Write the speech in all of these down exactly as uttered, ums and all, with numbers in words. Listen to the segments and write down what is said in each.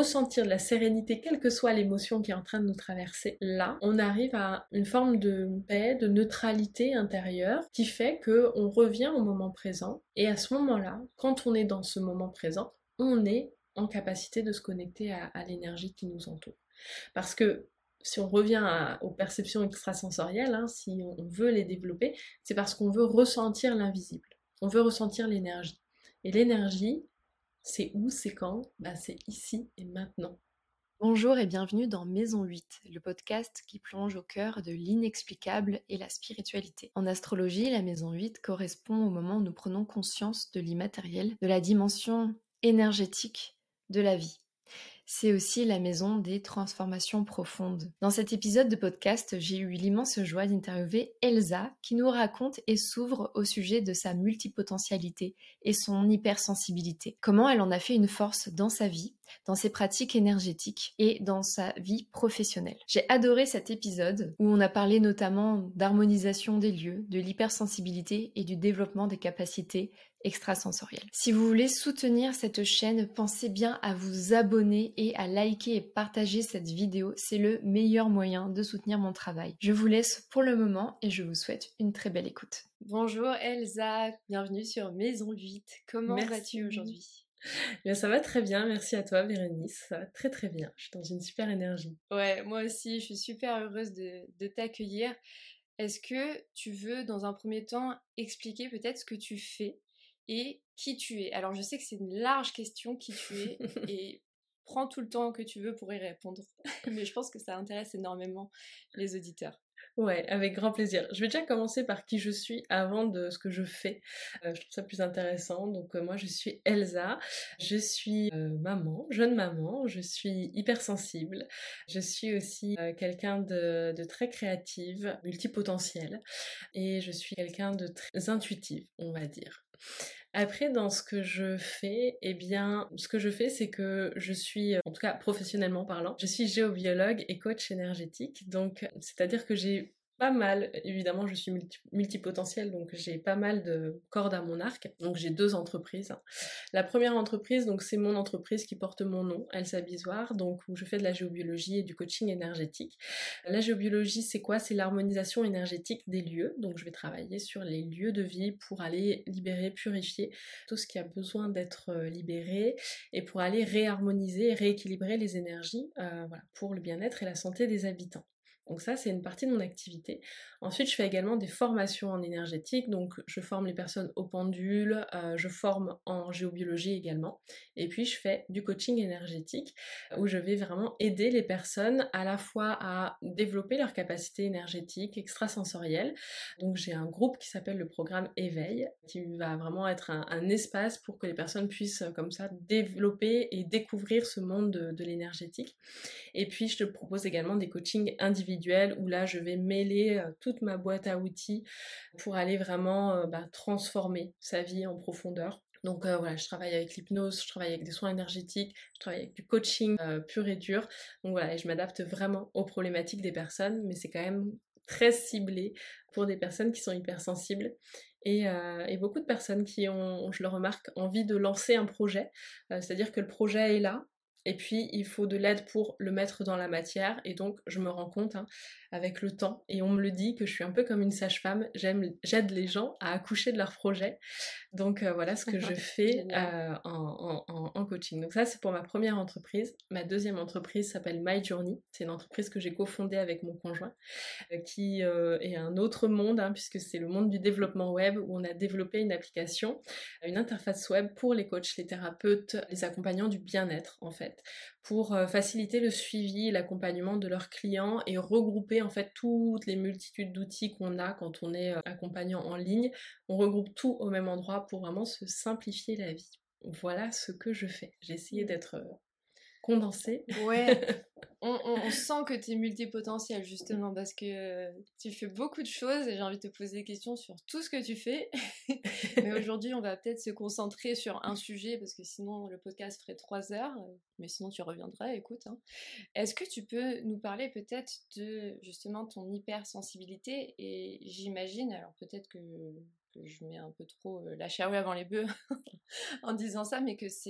ressentir de la sérénité, quelle que soit l'émotion qui est en train de nous traverser, là, on arrive à une forme de paix, de neutralité intérieure qui fait qu'on revient au moment présent. Et à ce moment-là, quand on est dans ce moment présent, on est en capacité de se connecter à, à l'énergie qui nous entoure. Parce que si on revient à, aux perceptions extrasensorielles, hein, si on, on veut les développer, c'est parce qu'on veut ressentir l'invisible. On veut ressentir l'énergie. Et l'énergie, c'est où, c'est quand? Bah, c'est ici et maintenant. Bonjour et bienvenue dans Maison huit, le podcast qui plonge au cœur de l'inexplicable et la spiritualité. En astrologie, la maison huit correspond au moment où nous prenons conscience de l'immatériel, de la dimension énergétique de la vie. C'est aussi la maison des transformations profondes. Dans cet épisode de podcast, j'ai eu l'immense joie d'interviewer Elsa qui nous raconte et s'ouvre au sujet de sa multipotentialité et son hypersensibilité. Comment elle en a fait une force dans sa vie, dans ses pratiques énergétiques et dans sa vie professionnelle. J'ai adoré cet épisode où on a parlé notamment d'harmonisation des lieux, de l'hypersensibilité et du développement des capacités extrasensorielles. Si vous voulez soutenir cette chaîne, pensez bien à vous abonner et à liker et partager cette vidéo. C'est le meilleur moyen de soutenir mon travail. Je vous laisse pour le moment et je vous souhaite une très belle écoute. Bonjour Elsa, bienvenue sur Maison huit. Comment Merci. vas-tu aujourd'hui ? Bien, ça va très bien, merci à toi Bérénice, ça va très très bien, je suis dans une super énergie. Ouais, moi aussi, je suis super heureuse de, de t'accueillir. Est-ce que tu veux, dans un premier temps, expliquer peut-être ce que tu fais et qui tu es? Alors, je sais que c'est une large question, qui tu es, et prends tout le temps que tu veux pour y répondre. Mais je pense que ça intéresse énormément les auditeurs. Ouais, avec grand plaisir. Je vais déjà commencer par qui je suis avant de ce que je fais. Euh, je trouve ça plus intéressant. Donc euh, moi, je suis Elsa. Je suis euh, maman, jeune maman. Je suis hypersensible. Je suis aussi euh, quelqu'un de, de très créative, multipotentielle. Et je suis quelqu'un de très intuitive, on va dire. Après, dans ce que je fais, eh bien, ce que je fais, c'est que je suis, en tout cas professionnellement parlant, je suis géobiologue et coach énergétique. Donc, c'est-à-dire que j'ai pas mal, évidemment, je suis multi- multipotentielle, donc j'ai pas mal de cordes à mon arc. Donc, j'ai deux entreprises. La première entreprise, donc c'est mon entreprise qui porte mon nom, Elsa Bisoir, donc où je fais de la géobiologie et du coaching énergétique. La géobiologie, c'est quoi? C'est l'harmonisation énergétique des lieux. Donc, je vais travailler sur les lieux de vie pour aller libérer, purifier tout ce qui a besoin d'être libéré et pour aller réharmoniser et rééquilibrer les énergies euh, voilà, pour le bien-être et la santé des habitants. Donc ça, c'est une partie de mon activité. Ensuite, je fais également des formations en énergétique, donc je forme les personnes au pendule, euh, je forme en géobiologie également, et puis je fais du coaching énergétique, où je vais vraiment aider les personnes à la fois à développer leur capacité énergétique, extrasensorielle. Donc j'ai un groupe qui s'appelle le programme Éveil, qui va vraiment être un, un espace pour que les personnes puissent comme ça développer et découvrir ce monde de, de l'énergétique. Et puis je te propose également des coachings individuels où là je vais mêler euh, toute ma boîte à outils pour aller vraiment euh, bah, transformer sa vie en profondeur. Donc euh, voilà, je travaille avec l'hypnose, je travaille avec des soins énergétiques, je travaille avec du coaching euh, pur et dur. Donc voilà, et je m'adapte vraiment aux problématiques des personnes, mais c'est quand même très ciblé pour des personnes qui sont hypersensibles. Et, euh, et beaucoup de personnes qui ont, je le remarque, envie de lancer un projet. Euh, c'est-à-dire que le projet est là, et puis il faut de l'aide pour le mettre dans la matière, et donc je me rends compte hein, avec le temps, et on me le dit que je suis un peu comme une sage-femme, j'aime, j'aide les gens à accoucher de leur projet. Donc euh, voilà ce que je fais euh, en, en, en coaching. Donc ça c'est pour ma première entreprise. Ma deuxième entreprise s'appelle My Journey, c'est une entreprise que j'ai cofondée avec mon conjoint, euh, qui euh, est un autre monde, hein, puisque c'est le monde du développement web, où on a développé une application, une interface web pour les coachs, les thérapeutes, les accompagnants du bien-être en fait, pour euh, faciliter le suivi et l'accompagnement de leurs clients et regrouper en fait toutes les multitudes d'outils qu'on a quand on est euh, accompagnant en ligne. On regroupe tout au même endroit pour vraiment se simplifier la vie. Voilà ce que je fais. J'ai essayé d'être euh, condensée. Ouais, on, on, on sent que tu es multipotentiel justement parce que euh, tu fais beaucoup de choses et j'ai envie de te poser des questions sur tout ce que tu fais. Mais aujourd'hui, on va peut-être se concentrer sur un sujet parce que sinon le podcast ferait trois heures. Mais sinon, tu reviendras, écoute. Hein. Est-ce que tu peux nous parler peut-être de justement ton hypersensibilité? Et j'imagine, alors peut-être que, que je mets un peu trop la charrue avant les bœufs en disant ça, mais que c'est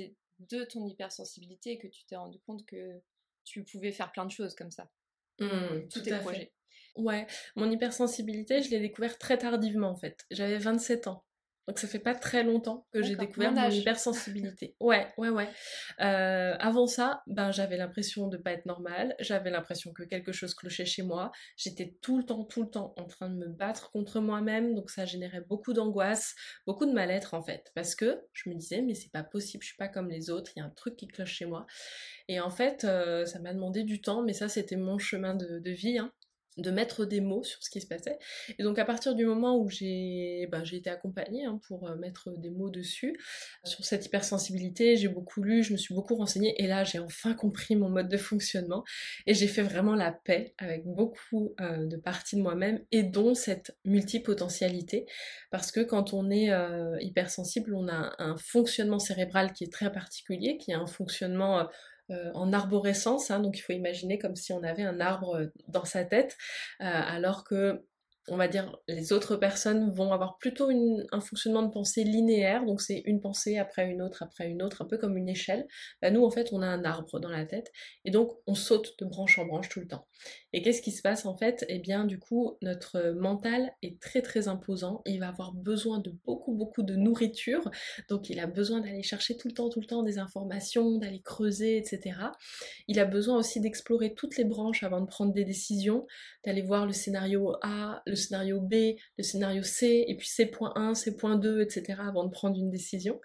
de ton hypersensibilité que tu t'es rendu compte que tu pouvais faire plein de choses comme ça, Mmh, tous tout tes à projets. fait. Ouais, mon hypersensibilité, je l'ai découvert très tardivement en fait. J'avais vingt-sept ans. Donc ça fait pas très longtemps que j'ai D'accord, découvert mon mon âge. hypersensibilité. Ouais, ouais, ouais. Euh, avant ça, ben j'avais l'impression de pas être normale. J'avais l'impression que quelque chose clochait chez moi. J'étais tout le temps, tout le temps en train de me battre contre moi-même. Donc ça générait beaucoup d'angoisse, beaucoup de mal-être en fait. Parce que je me disais, mais c'est pas possible, je suis pas comme les autres. Il y a un truc qui cloche chez moi. Et en fait, euh, ça m'a demandé du temps, mais ça, c'était mon chemin de, de vie, hein, de mettre des mots sur ce qui se passait. Et donc, à partir du moment où j'ai bah, j'ai été accompagnée hein, pour euh, mettre des mots dessus, sur cette hypersensibilité, j'ai beaucoup lu, je me suis beaucoup renseignée, et là, j'ai enfin compris mon mode de fonctionnement, et j'ai fait vraiment la paix avec beaucoup euh, de parties de moi-même, et dont cette multipotentialité, parce que quand on est euh, hypersensible, on a un fonctionnement cérébral qui est très particulier, qui a un fonctionnement euh, euh, en arborescence, hein, donc il faut imaginer comme si on avait un arbre euh, dans sa tête, euh, alors que on va dire les autres personnes vont avoir plutôt une, un fonctionnement de pensée linéaire, donc c'est une pensée après une autre après une autre, un peu comme une échelle. Bah, nous en fait on a un arbre dans la tête et donc on saute de branche en branche tout le temps. Et qu'est-ce qui se passe en fait? Eh bien du coup notre mental est très très imposant, il va avoir besoin de beaucoup beaucoup de nourriture, donc il a besoin d'aller chercher tout le temps tout le temps des informations, d'aller creuser, et cetera. Il a besoin aussi d'explorer toutes les branches avant de prendre des décisions, d'aller voir le scénario A, le scénario B, le scénario C, et puis C.un, C.deux, et cetera avant de prendre une décision.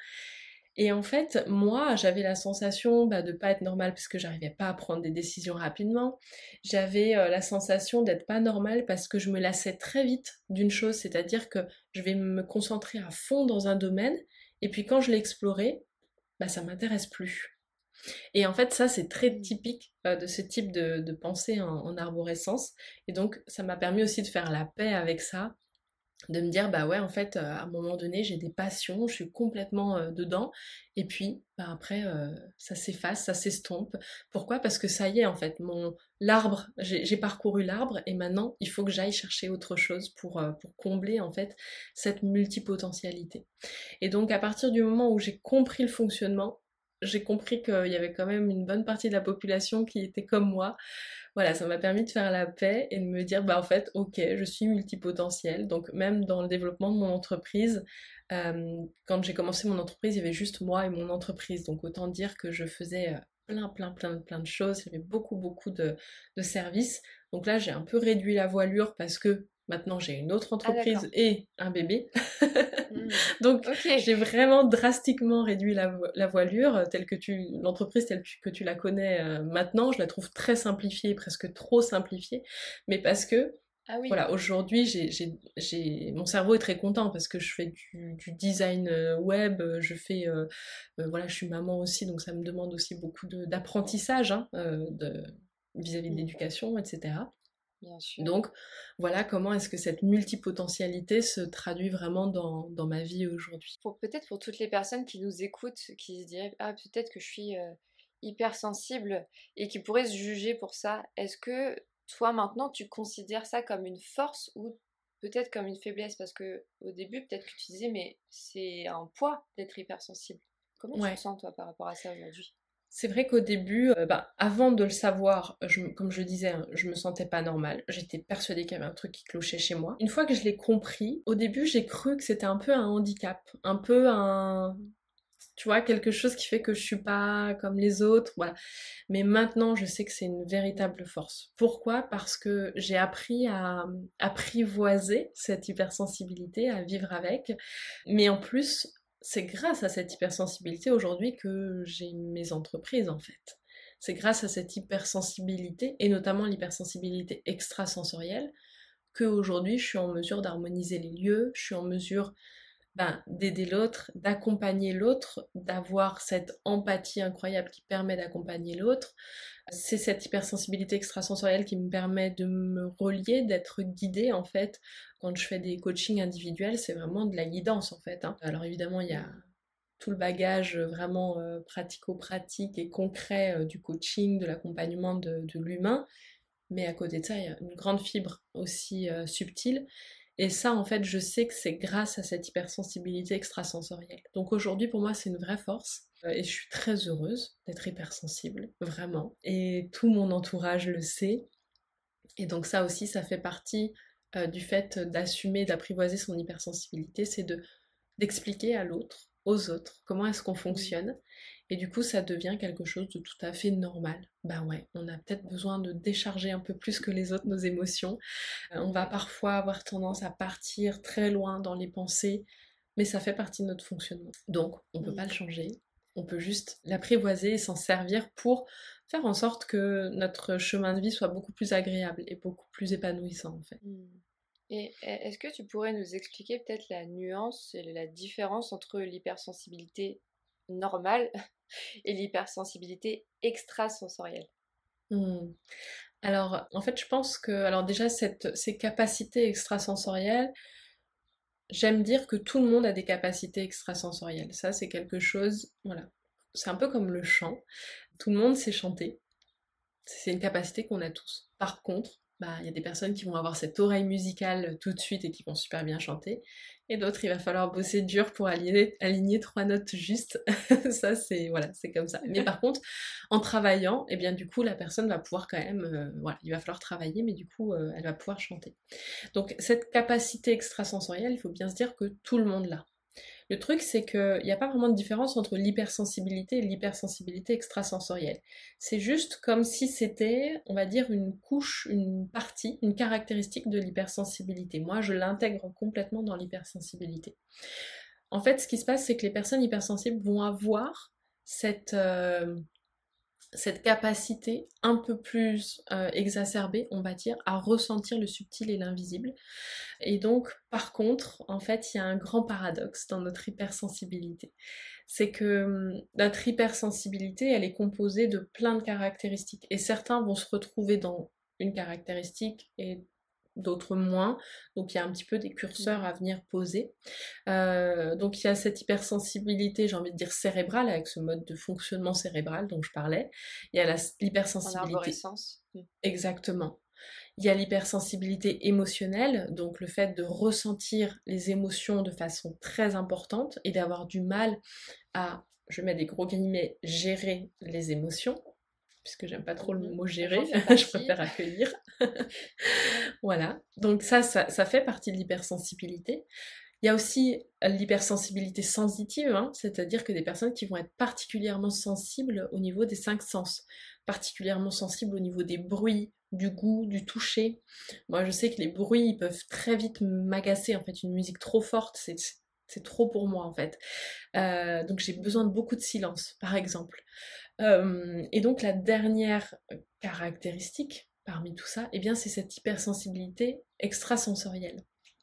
Et en fait, moi, j'avais la sensation bah, de pas être normale parce que j'arrivais pas à prendre des décisions rapidement. J'avais euh, la sensation d'être pas normale parce que je me lassais très vite d'une chose, c'est-à-dire que je vais me concentrer à fond dans un domaine, et puis quand je l'ai exploré, bah, ça m'intéresse plus. Et en fait, ça, c'est très Mm. typique euh, de ce type de, de pensée en, en arborescence. Et donc, ça m'a permis aussi de faire la paix avec ça, de me dire, bah ouais, en fait, euh, à un moment donné, j'ai des passions, je suis complètement euh, dedans. Et puis, bah après, euh, ça s'efface, ça s'estompe. Pourquoi? Parce que ça y est, en fait, mon l'arbre, j'ai j'ai parcouru l'arbre et maintenant, il faut que j'aille chercher autre chose pour, euh, pour combler, en fait, cette multipotentialité. Et donc à partir du moment où j'ai compris le fonctionnement, j'ai compris qu'il y avait quand même une bonne partie de la population qui était comme moi. Voilà, ça m'a permis de faire la paix et de me dire, bah en fait, ok, je suis multipotentielle. Donc même dans le développement de mon entreprise, euh, quand j'ai commencé mon entreprise, il y avait juste moi et mon entreprise. Donc autant dire que je faisais euh, plein, plein, plein, plein de choses. Il y avait beaucoup, beaucoup de, de services. Donc là, j'ai un peu réduit la voilure parce que maintenant j'ai une autre Ah d'accord. entreprise et un bébé. Mm. Donc, Ok. j'ai vraiment drastiquement réduit la, vo- la voilure, euh, telle que tu, l'entreprise telle que tu la connais euh, maintenant. Je la trouve très simplifiée, presque trop simplifiée, mais parce que, Ah oui. voilà, aujourd'hui, j'ai, j'ai, j'ai, mon cerveau est très content parce que je fais du, du design euh, web, euh, je fais, euh, euh, voilà, je suis maman aussi, donc ça me demande aussi beaucoup de, d'apprentissage, hein, euh, de, vis-à-vis de Mm. l'éducation, et cetera. Bien sûr. Donc, voilà comment est-ce que cette multipotentialité se traduit vraiment dans, dans ma vie aujourd'hui. Pour peut-être pour toutes les personnes qui nous écoutent, qui se diraient ah peut-être que je suis euh, hypersensible et qui pourraient se juger pour ça, est-ce que toi maintenant tu considères ça comme une force ou peut-être comme une faiblesse? Parce que au début peut-être que tu disais mais c'est un poids d'être hypersensible. Comment tu te Ouais. sens toi par rapport à ça aujourd'hui? C'est vrai qu'au début, euh, bah, avant de le savoir, je me- comme je le disais, hein, je me sentais pas normale. J'étais persuadée qu'il y avait un truc qui clochait chez moi. Une fois que je l'ai compris, au début, j'ai cru que c'était un peu un handicap, un peu un, tu vois, quelque chose qui fait que je suis pas comme les autres, voilà. Mais maintenant, je sais que c'est une véritable force. Pourquoi? Parce que j'ai appris à apprivoiser cette hypersensibilité, à vivre avec. Mais en plus, c'est grâce à cette hypersensibilité aujourd'hui que j'ai mes entreprises en fait. C'est grâce à cette hypersensibilité, et notamment l'hypersensibilité extrasensorielle, qu'aujourd'hui je suis en mesure d'harmoniser les lieux, je suis en mesure ben, d'aider l'autre, d'accompagner l'autre, d'avoir cette empathie incroyable qui permet d'accompagner l'autre. C'est cette hypersensibilité extrasensorielle qui me permet de me relier, d'être guidée en fait. Quand je fais des coachings individuels, c'est vraiment de la guidance en fait, hein. Alors évidemment, il y a Mm. tout le bagage vraiment euh, pratico-pratique et concret euh, du coaching, de l'accompagnement de, de l'humain, mais à côté de ça, il y a une grande fibre aussi euh, subtile. Et ça, en fait, je sais que c'est grâce à cette hypersensibilité extrasensorielle. Donc aujourd'hui, pour moi, c'est une vraie force. Euh, Et je suis très heureuse d'être hypersensible, vraiment. Et tout mon entourage le sait. Et donc ça aussi, ça fait partie euh, du fait d'assumer, d'apprivoiser son hypersensibilité, c'est de d'expliquer à l'autre, aux autres, comment est-ce qu'on fonctionne. Et du coup, ça devient quelque chose de tout à fait normal. Ben ouais, on a peut-être besoin de décharger un peu plus que les autres nos émotions. Euh, on va parfois avoir tendance à partir très loin dans les pensées, mais ça fait partie de notre fonctionnement. Donc, on ne peut pas le changer. On peut juste l'apprivoiser et s'en servir pour faire en sorte que notre chemin de vie soit beaucoup plus agréable et beaucoup plus épanouissant en fait. Mm. Et est-ce que tu pourrais nous expliquer peut-être la nuance et la différence entre l'hypersensibilité normale et l'hypersensibilité extrasensorielle? Hmm. Alors, en fait, je pense que, alors déjà, cette, ces capacités extrasensorielles, j'aime dire que tout le monde a des capacités extrasensorielles. Ça, c'est quelque chose, voilà. C'est un peu comme le chant. Tout le monde sait chanter. C'est une capacité qu'on a tous. Par contre, bah, il y a des personnes qui vont avoir cette oreille musicale tout de suite et qui vont super bien chanter, et d'autres, il va falloir bosser dur pour aligner, aligner trois notes justes. Ça, c'est voilà, c'est comme ça. Mais par contre, en travaillant, et eh bien du coup, la personne va pouvoir quand même, euh, voilà, il va falloir travailler, mais du coup, euh, elle va pouvoir chanter. Donc cette capacité extrasensorielle, il faut bien se dire que tout le monde l'a. Le truc, c'est qu'il n'y a pas vraiment de différence entre l'hypersensibilité et l'hypersensibilité extrasensorielle. C'est juste comme si c'était, on va dire, une couche, une partie, une caractéristique de l'hypersensibilité. Moi, je l'intègre complètement dans l'hypersensibilité. En fait, ce qui se passe, c'est que les personnes hypersensibles vont avoir cette, euh, cette capacité un peu plus euh, exacerbée, on va dire, à ressentir le subtil et l'invisible. Et donc, par contre, en fait, il y a un grand paradoxe dans notre hypersensibilité. C'est que hum, notre hypersensibilité, elle est composée de plein de caractéristiques. Et certains vont se retrouver dans une caractéristique et d'autres moins. Donc, il y a un petit peu des curseurs à venir poser. Euh, donc, il y a cette hypersensibilité, j'ai envie de dire cérébrale, avec ce mode de fonctionnement cérébral dont je parlais. Il y a la, En l'hypersensibilité. arborescence. Mm. Exactement. Il y a l'hypersensibilité émotionnelle, donc le fait de ressentir les émotions de façon très importante et d'avoir du mal à, je mets des gros guillemets, gérer les émotions, puisque j'aime pas trop le Mhm. mot J'en gérer, fais je partie. préfère accueillir. Voilà, donc ça, ça, ça fait partie de l'hypersensibilité. Il y a aussi l'hypersensibilité sensitive, hein, c'est-à-dire que des personnes qui vont être particulièrement sensibles au niveau des cinq sens, particulièrement sensibles au niveau des bruits, du goût, du toucher. Moi, je sais que les bruits, ils peuvent très vite m'agacer, en fait, une musique trop forte, c'est, c'est trop pour moi, en fait. Euh, donc j'ai besoin de beaucoup de silence, par exemple. Euh, et donc la dernière caractéristique parmi tout ça, eh bien, c'est cette hypersensibilité extrasensorielle.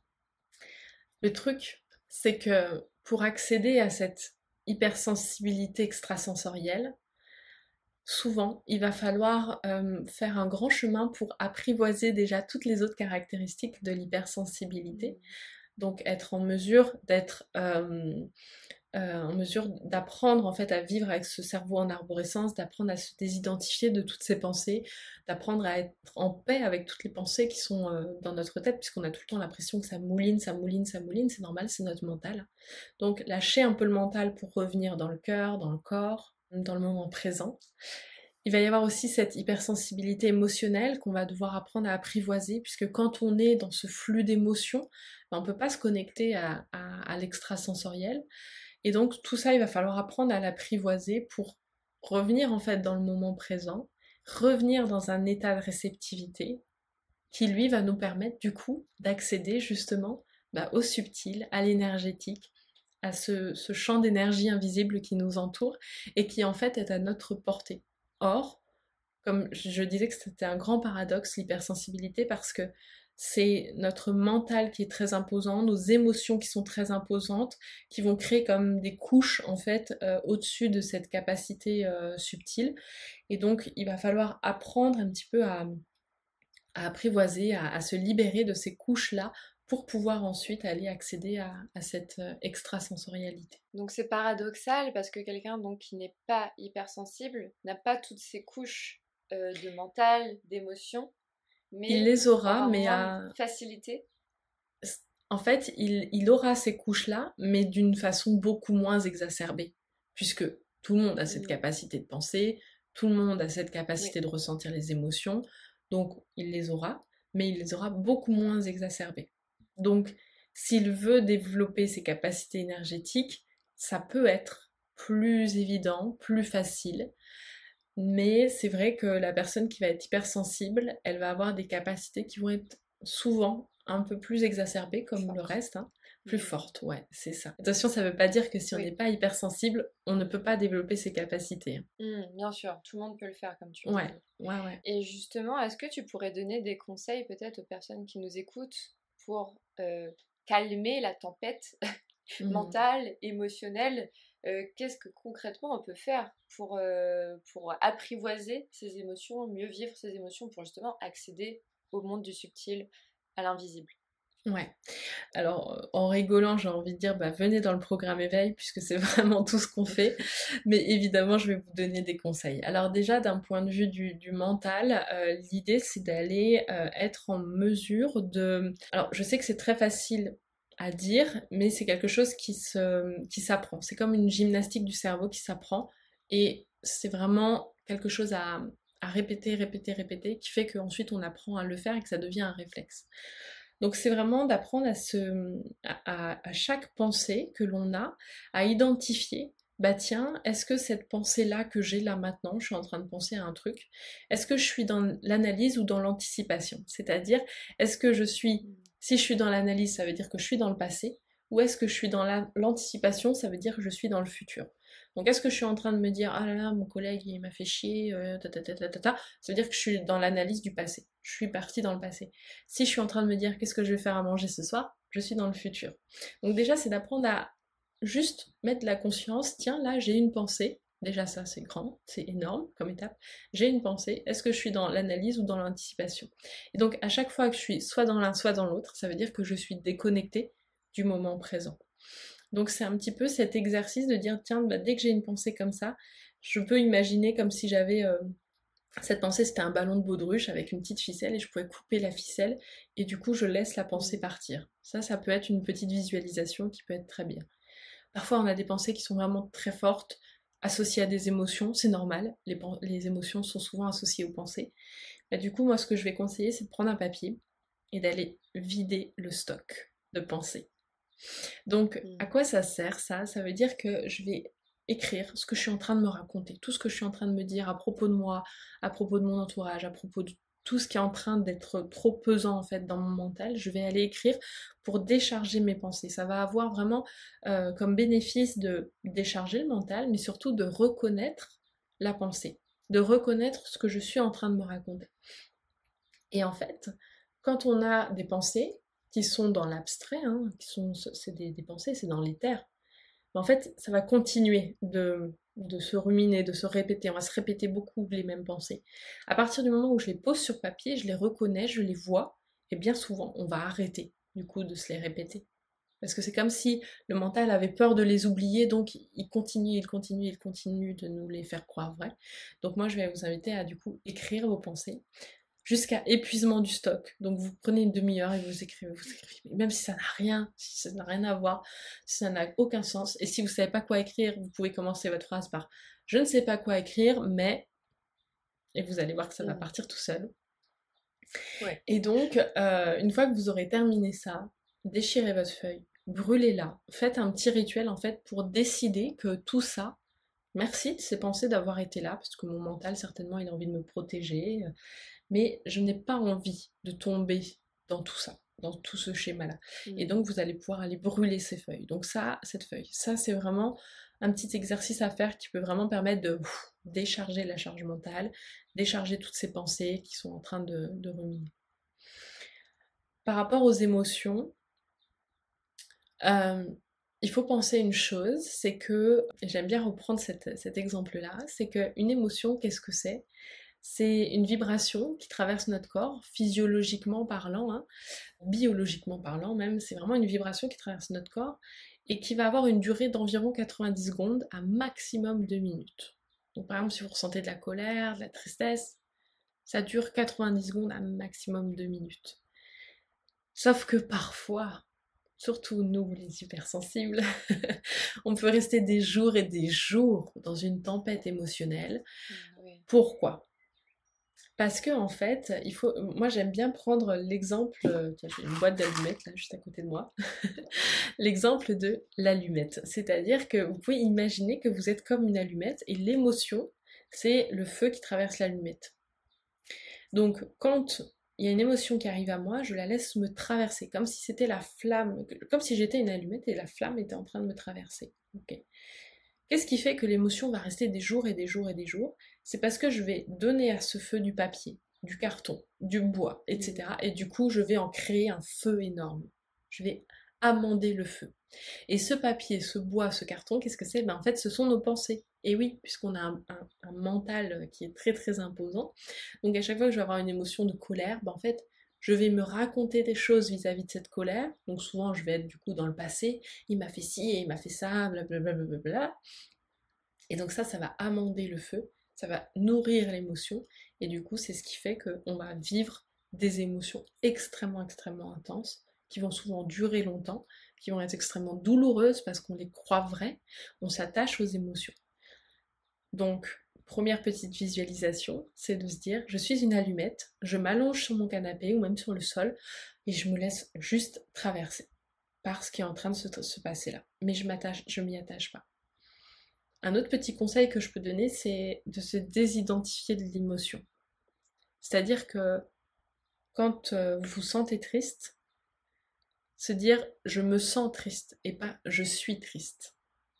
Le truc, c'est que pour accéder à cette hypersensibilité extrasensorielle, souvent, il va falloir euh, faire un grand chemin pour apprivoiser déjà toutes les autres caractéristiques de l'hypersensibilité. Donc être en mesure d'être euh, euh, en mesure d'apprendre en fait à vivre avec ce cerveau en arborescence, d'apprendre à se désidentifier de toutes ces pensées, d'apprendre à être en paix avec toutes les pensées qui sont euh, dans notre tête, puisqu'on a tout le temps l'impression que ça mouline, ça mouline, ça mouline, c'est normal, c'est notre mental. Donc lâcher un peu le mental pour revenir dans le cœur, dans le corps, dans le moment présent. Il va y avoir aussi cette hypersensibilité émotionnelle qu'on va devoir apprendre à apprivoiser, puisque quand on est dans ce flux d'émotions, ben, on ne peut pas se connecter à, à, à l'extrasensoriel. Et donc tout ça, il va falloir apprendre à l'apprivoiser pour revenir en fait dans le moment présent, revenir dans un état de réceptivité qui lui va nous permettre du coup d'accéder justement bah, au subtil, à l'énergétique, à ce, ce champ d'énergie invisible qui nous entoure et qui en fait est à notre portée. Or, comme je disais que c'était un grand paradoxe l'hypersensibilité parce que c'est notre mental qui est très imposant, nos émotions qui sont très imposantes, qui vont créer comme des couches en fait euh, au-dessus de cette capacité euh, subtile. Et donc il va falloir apprendre un petit peu à, à apprivoiser, à, à, se libérer de ces couches-là pour pouvoir ensuite aller accéder à, à cette euh, extrasensorialité. Donc c'est paradoxal parce que quelqu'un donc qui n'est pas hypersensible n'a pas toutes ces couches euh, de mental, d'émotion, Il mais les aura, aura mais moins de à... facilité. en fait, il, il aura ces couches-là, mais d'une façon beaucoup moins exacerbée, puisque tout le monde a cette Mmh. capacité de penser, tout le monde a cette Oui. capacité de ressentir les émotions, donc il les aura, mais il les aura beaucoup moins exacerbées. Donc, s'il veut développer ses capacités énergétiques, ça peut être plus évident, plus facile, mais c'est vrai que la personne qui va être hypersensible, elle va avoir des capacités qui vont être souvent un peu plus exacerbées, Plus comme le forte. reste, hein. Plus Mmh. fortes, ouais, c'est ça. Attention, ça veut pas dire que si on Oui. n'est pas hypersensible, on ne peut pas développer ses capacités, hein. Mmh, bien sûr, tout le monde peut le faire comme tu le Ouais, dis. ouais, ouais. Et justement, est-ce que tu pourrais donner des conseils peut-être aux personnes qui nous écoutent pour euh, calmer la tempête Mhm. mentale, émotionnelle? Euh, qu'est-ce que concrètement on peut faire pour, euh, pour apprivoiser ces émotions, mieux vivre ces émotions, pour justement accéder au monde du subtil, à l'invisible? Ouais. Alors, euh, en rigolant, j'ai envie de dire, bah, venez dans le programme éveil, puisque c'est vraiment tout ce qu'on fait. Mais évidemment, je vais vous donner des conseils. Alors déjà, d'un point de vue du, du mental, euh, l'idée, c'est d'aller euh, être en mesure de... Alors, je sais que c'est très facile à dire, mais c'est quelque chose qui se, qui s'apprend. C'est comme une gymnastique du cerveau qui s'apprend. Et c'est vraiment quelque chose à, à répéter, répéter, répéter, qui fait qu'ensuite on apprend à le faire et que ça devient un réflexe. Donc c'est vraiment d'apprendre à, se, à, à, à chaque pensée que l'on a, à identifier, bah tiens, est-ce que cette pensée-là que j'ai là maintenant, je suis en train de penser à un truc, est-ce que je suis dans l'analyse ou dans l'anticipation? C'est-à-dire, est-ce que je suis, si je suis dans l'analyse, ça veut dire que je suis dans le passé, ou est-ce que je suis dans la- l'anticipation, ça veut dire que je suis dans le futur? Donc est-ce que je suis en train de me dire, ah là là, mon collègue il m'a fait chier, euh, ta, ta, ta, ta, ta, ta, ça veut dire que je suis dans l'analyse du passé, je suis partie dans le passé. Si je suis en train de me dire qu'est-ce que je vais faire à manger ce soir, je suis dans le futur. Donc déjà, c'est d'apprendre à juste mettre la conscience, tiens, là, j'ai une pensée. Déjà ça, c'est grand, c'est énorme comme étape. J'ai une pensée, est-ce que je suis dans l'analyse ou dans l'anticipation? Et donc à chaque fois que je suis soit dans l'un, soit dans l'autre, ça veut dire que je suis déconnectée du moment présent. Donc c'est un petit peu cet exercice de dire, tiens, bah, dès que j'ai une pensée comme ça, je peux imaginer comme si j'avais euh, cette pensée, c'était un ballon de baudruche avec une petite ficelle et je pouvais couper la ficelle et du coup, je laisse la pensée Mmh. partir. Ça, ça peut être une petite visualisation qui peut être très bien. Parfois, on a des pensées qui sont vraiment très fortes, associées à des émotions, c'est normal. Les, les émotions sont souvent associées aux pensées. Et du coup, moi, ce que je vais conseiller, c'est de prendre un papier et d'aller vider le stock de pensées. Donc, à Mmh. quoi ça sert ça? Ça veut dire que je vais écrire ce que je suis en train de me raconter, tout ce que je suis en train de me dire à propos de moi, à propos de mon entourage, à propos de tout ce qui est en train d'être trop pesant en fait dans mon mental, je vais aller écrire pour décharger mes pensées. Ça va avoir vraiment euh, comme bénéfice de décharger le mental, mais surtout de reconnaître la pensée, de reconnaître ce que je suis en train de me raconter. Et en fait, quand on a des pensées qui sont dans l'abstrait, hein, qui sont, c'est des, des pensées, c'est dans l'éther, mais en fait, ça va continuer de, de se ruminer, de se répéter. On va se répéter beaucoup les mêmes pensées. À partir du moment où je les pose sur papier, je les reconnais, je les vois, et bien souvent, on va arrêter du coup de se les répéter. Parce que c'est comme si le mental avait peur de les oublier, donc il continue, il continue, il continue de nous les faire croire vraies. Donc moi, je vais vous inviter à du coup écrire vos pensées jusqu'à épuisement du stock. Donc vous prenez une demi-heure et vous écrivez, vous écrivez, même si ça n'a rien, si ça n'a rien à voir, si ça n'a aucun sens, et si vous ne savez pas quoi écrire, vous pouvez commencer votre phrase par je ne sais pas quoi écrire, mais, et vous allez voir que ça va Mmh. partir tout seul. Ouais. Et donc, euh, une fois que vous aurez terminé ça, déchirez votre feuille, brûlez-la, faites un petit rituel en fait pour décider que tout ça, merci de ces pensées d'avoir été là, parce que mon mental certainement il a envie de me protéger, mais je n'ai pas envie de tomber dans tout ça, dans tout ce schéma-là. Et Mmh. donc vous allez pouvoir aller brûler ces feuilles. Donc ça, cette feuille, ça c'est vraiment un petit exercice à faire qui peut vraiment permettre de ouf, décharger la charge mentale, décharger toutes ces pensées qui sont en train de, de ruminer. Par rapport aux émotions, euh, il faut penser une chose, c'est que, et j'aime bien reprendre cette, cet exemple-là, c'est qu'une émotion, qu'est-ce que c'est? C'est une vibration qui traverse notre corps, physiologiquement parlant, hein, biologiquement parlant même, c'est vraiment une vibration qui traverse notre corps et qui va avoir une durée d'environ quatre-vingt-dix secondes à maximum deux minutes. Donc par exemple, si vous ressentez de la colère, de la tristesse, ça dure quatre-vingt-dix secondes à maximum deux minutes. Sauf que parfois, surtout nous les hypersensibles, on peut rester des jours et des jours dans une tempête émotionnelle. Oui. Pourquoi ? Parce que en fait, il faut. Moi, j'aime bien prendre l'exemple. euh, Tiens, j'ai une boîte d'allumettes là, juste à côté de moi. L'exemple de l'allumette. C'est-à-dire que vous pouvez imaginer que vous êtes comme une allumette et l'émotion, c'est le feu qui traverse l'allumette. Donc, quand il y a une émotion qui arrive à moi, je la laisse me traverser, comme si c'était la flamme, comme si j'étais une allumette et la flamme était en train de me traverser. Ok. Qu'est-ce qui fait que l'émotion va rester des jours et des jours et des jours ? C'est parce que je vais donner à ce feu du papier, du carton, du bois, et cetera. Et du coup, je vais en créer un feu énorme. Je vais amender le feu. Et ce papier, ce bois, ce carton, qu'est-ce que c'est ? Ben, en fait, ce sont nos pensées. Et oui, puisqu'on a un, un, un mental qui est très très imposant. Donc à chaque fois que je vais avoir une émotion de colère, ben, en fait, je vais me raconter des choses vis-à-vis de cette colère. Donc souvent, je vais être du coup dans le passé. Il m'a fait ci et il m'a fait ça, blablabla. Bla, bla, bla. Et donc ça, ça va amender le feu, ça va nourrir l'émotion. Et du coup, c'est ce qui fait qu'on va vivre des émotions extrêmement, extrêmement intenses, qui vont souvent durer longtemps, qui vont être extrêmement douloureuses parce qu'on les croit vraies. On s'attache aux émotions. Donc, première petite visualisation, c'est de se dire, je suis une allumette, je m'allonge sur mon canapé ou même sur le sol et je me laisse juste traverser par ce qui est en train de se, se passer là. Mais je m'attache, je m'y attache pas. Un autre petit conseil que je peux donner, c'est de se désidentifier de l'émotion. C'est-à-dire que quand vous vous sentez triste, se dire je me sens triste et pas je suis triste.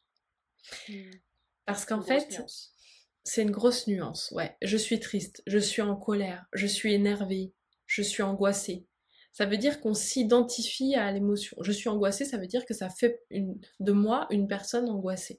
Mmh. Parce qu'en fait, nuance. C'est une grosse nuance, ouais. Je suis triste, je suis en colère, je suis énervée, je suis angoissée. Ça veut dire qu'on s'identifie à l'émotion. Je suis angoissée, ça veut dire que ça fait une, de moi une personne angoissée.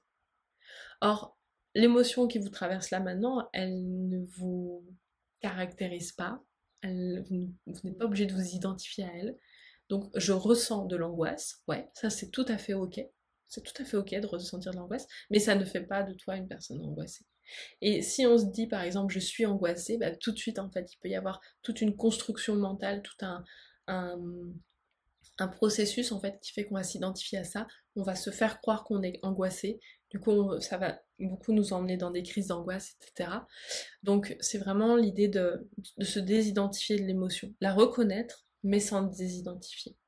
Or, l'émotion qui vous traverse là maintenant, elle ne vous caractérise pas, elle, vous, vous n'êtes pas obligé de vous identifier à elle. Donc, je ressens de l'angoisse, ouais, ça c'est tout à fait ok. C'est tout à fait ok de ressentir de l'angoisse, mais ça ne fait pas de toi une personne angoissée. Et si on se dit par exemple je suis angoissée, bah, tout de suite en fait il peut y avoir toute une construction mentale, tout un, un, un processus en fait qui fait qu'on va s'identifier à ça, on va se faire croire qu'on est angoissé, du coup on, ça va beaucoup nous emmener dans des crises d'angoisse, et cetera. Donc c'est vraiment l'idée de, de se désidentifier de l'émotion, la reconnaître mais sans désidentifier.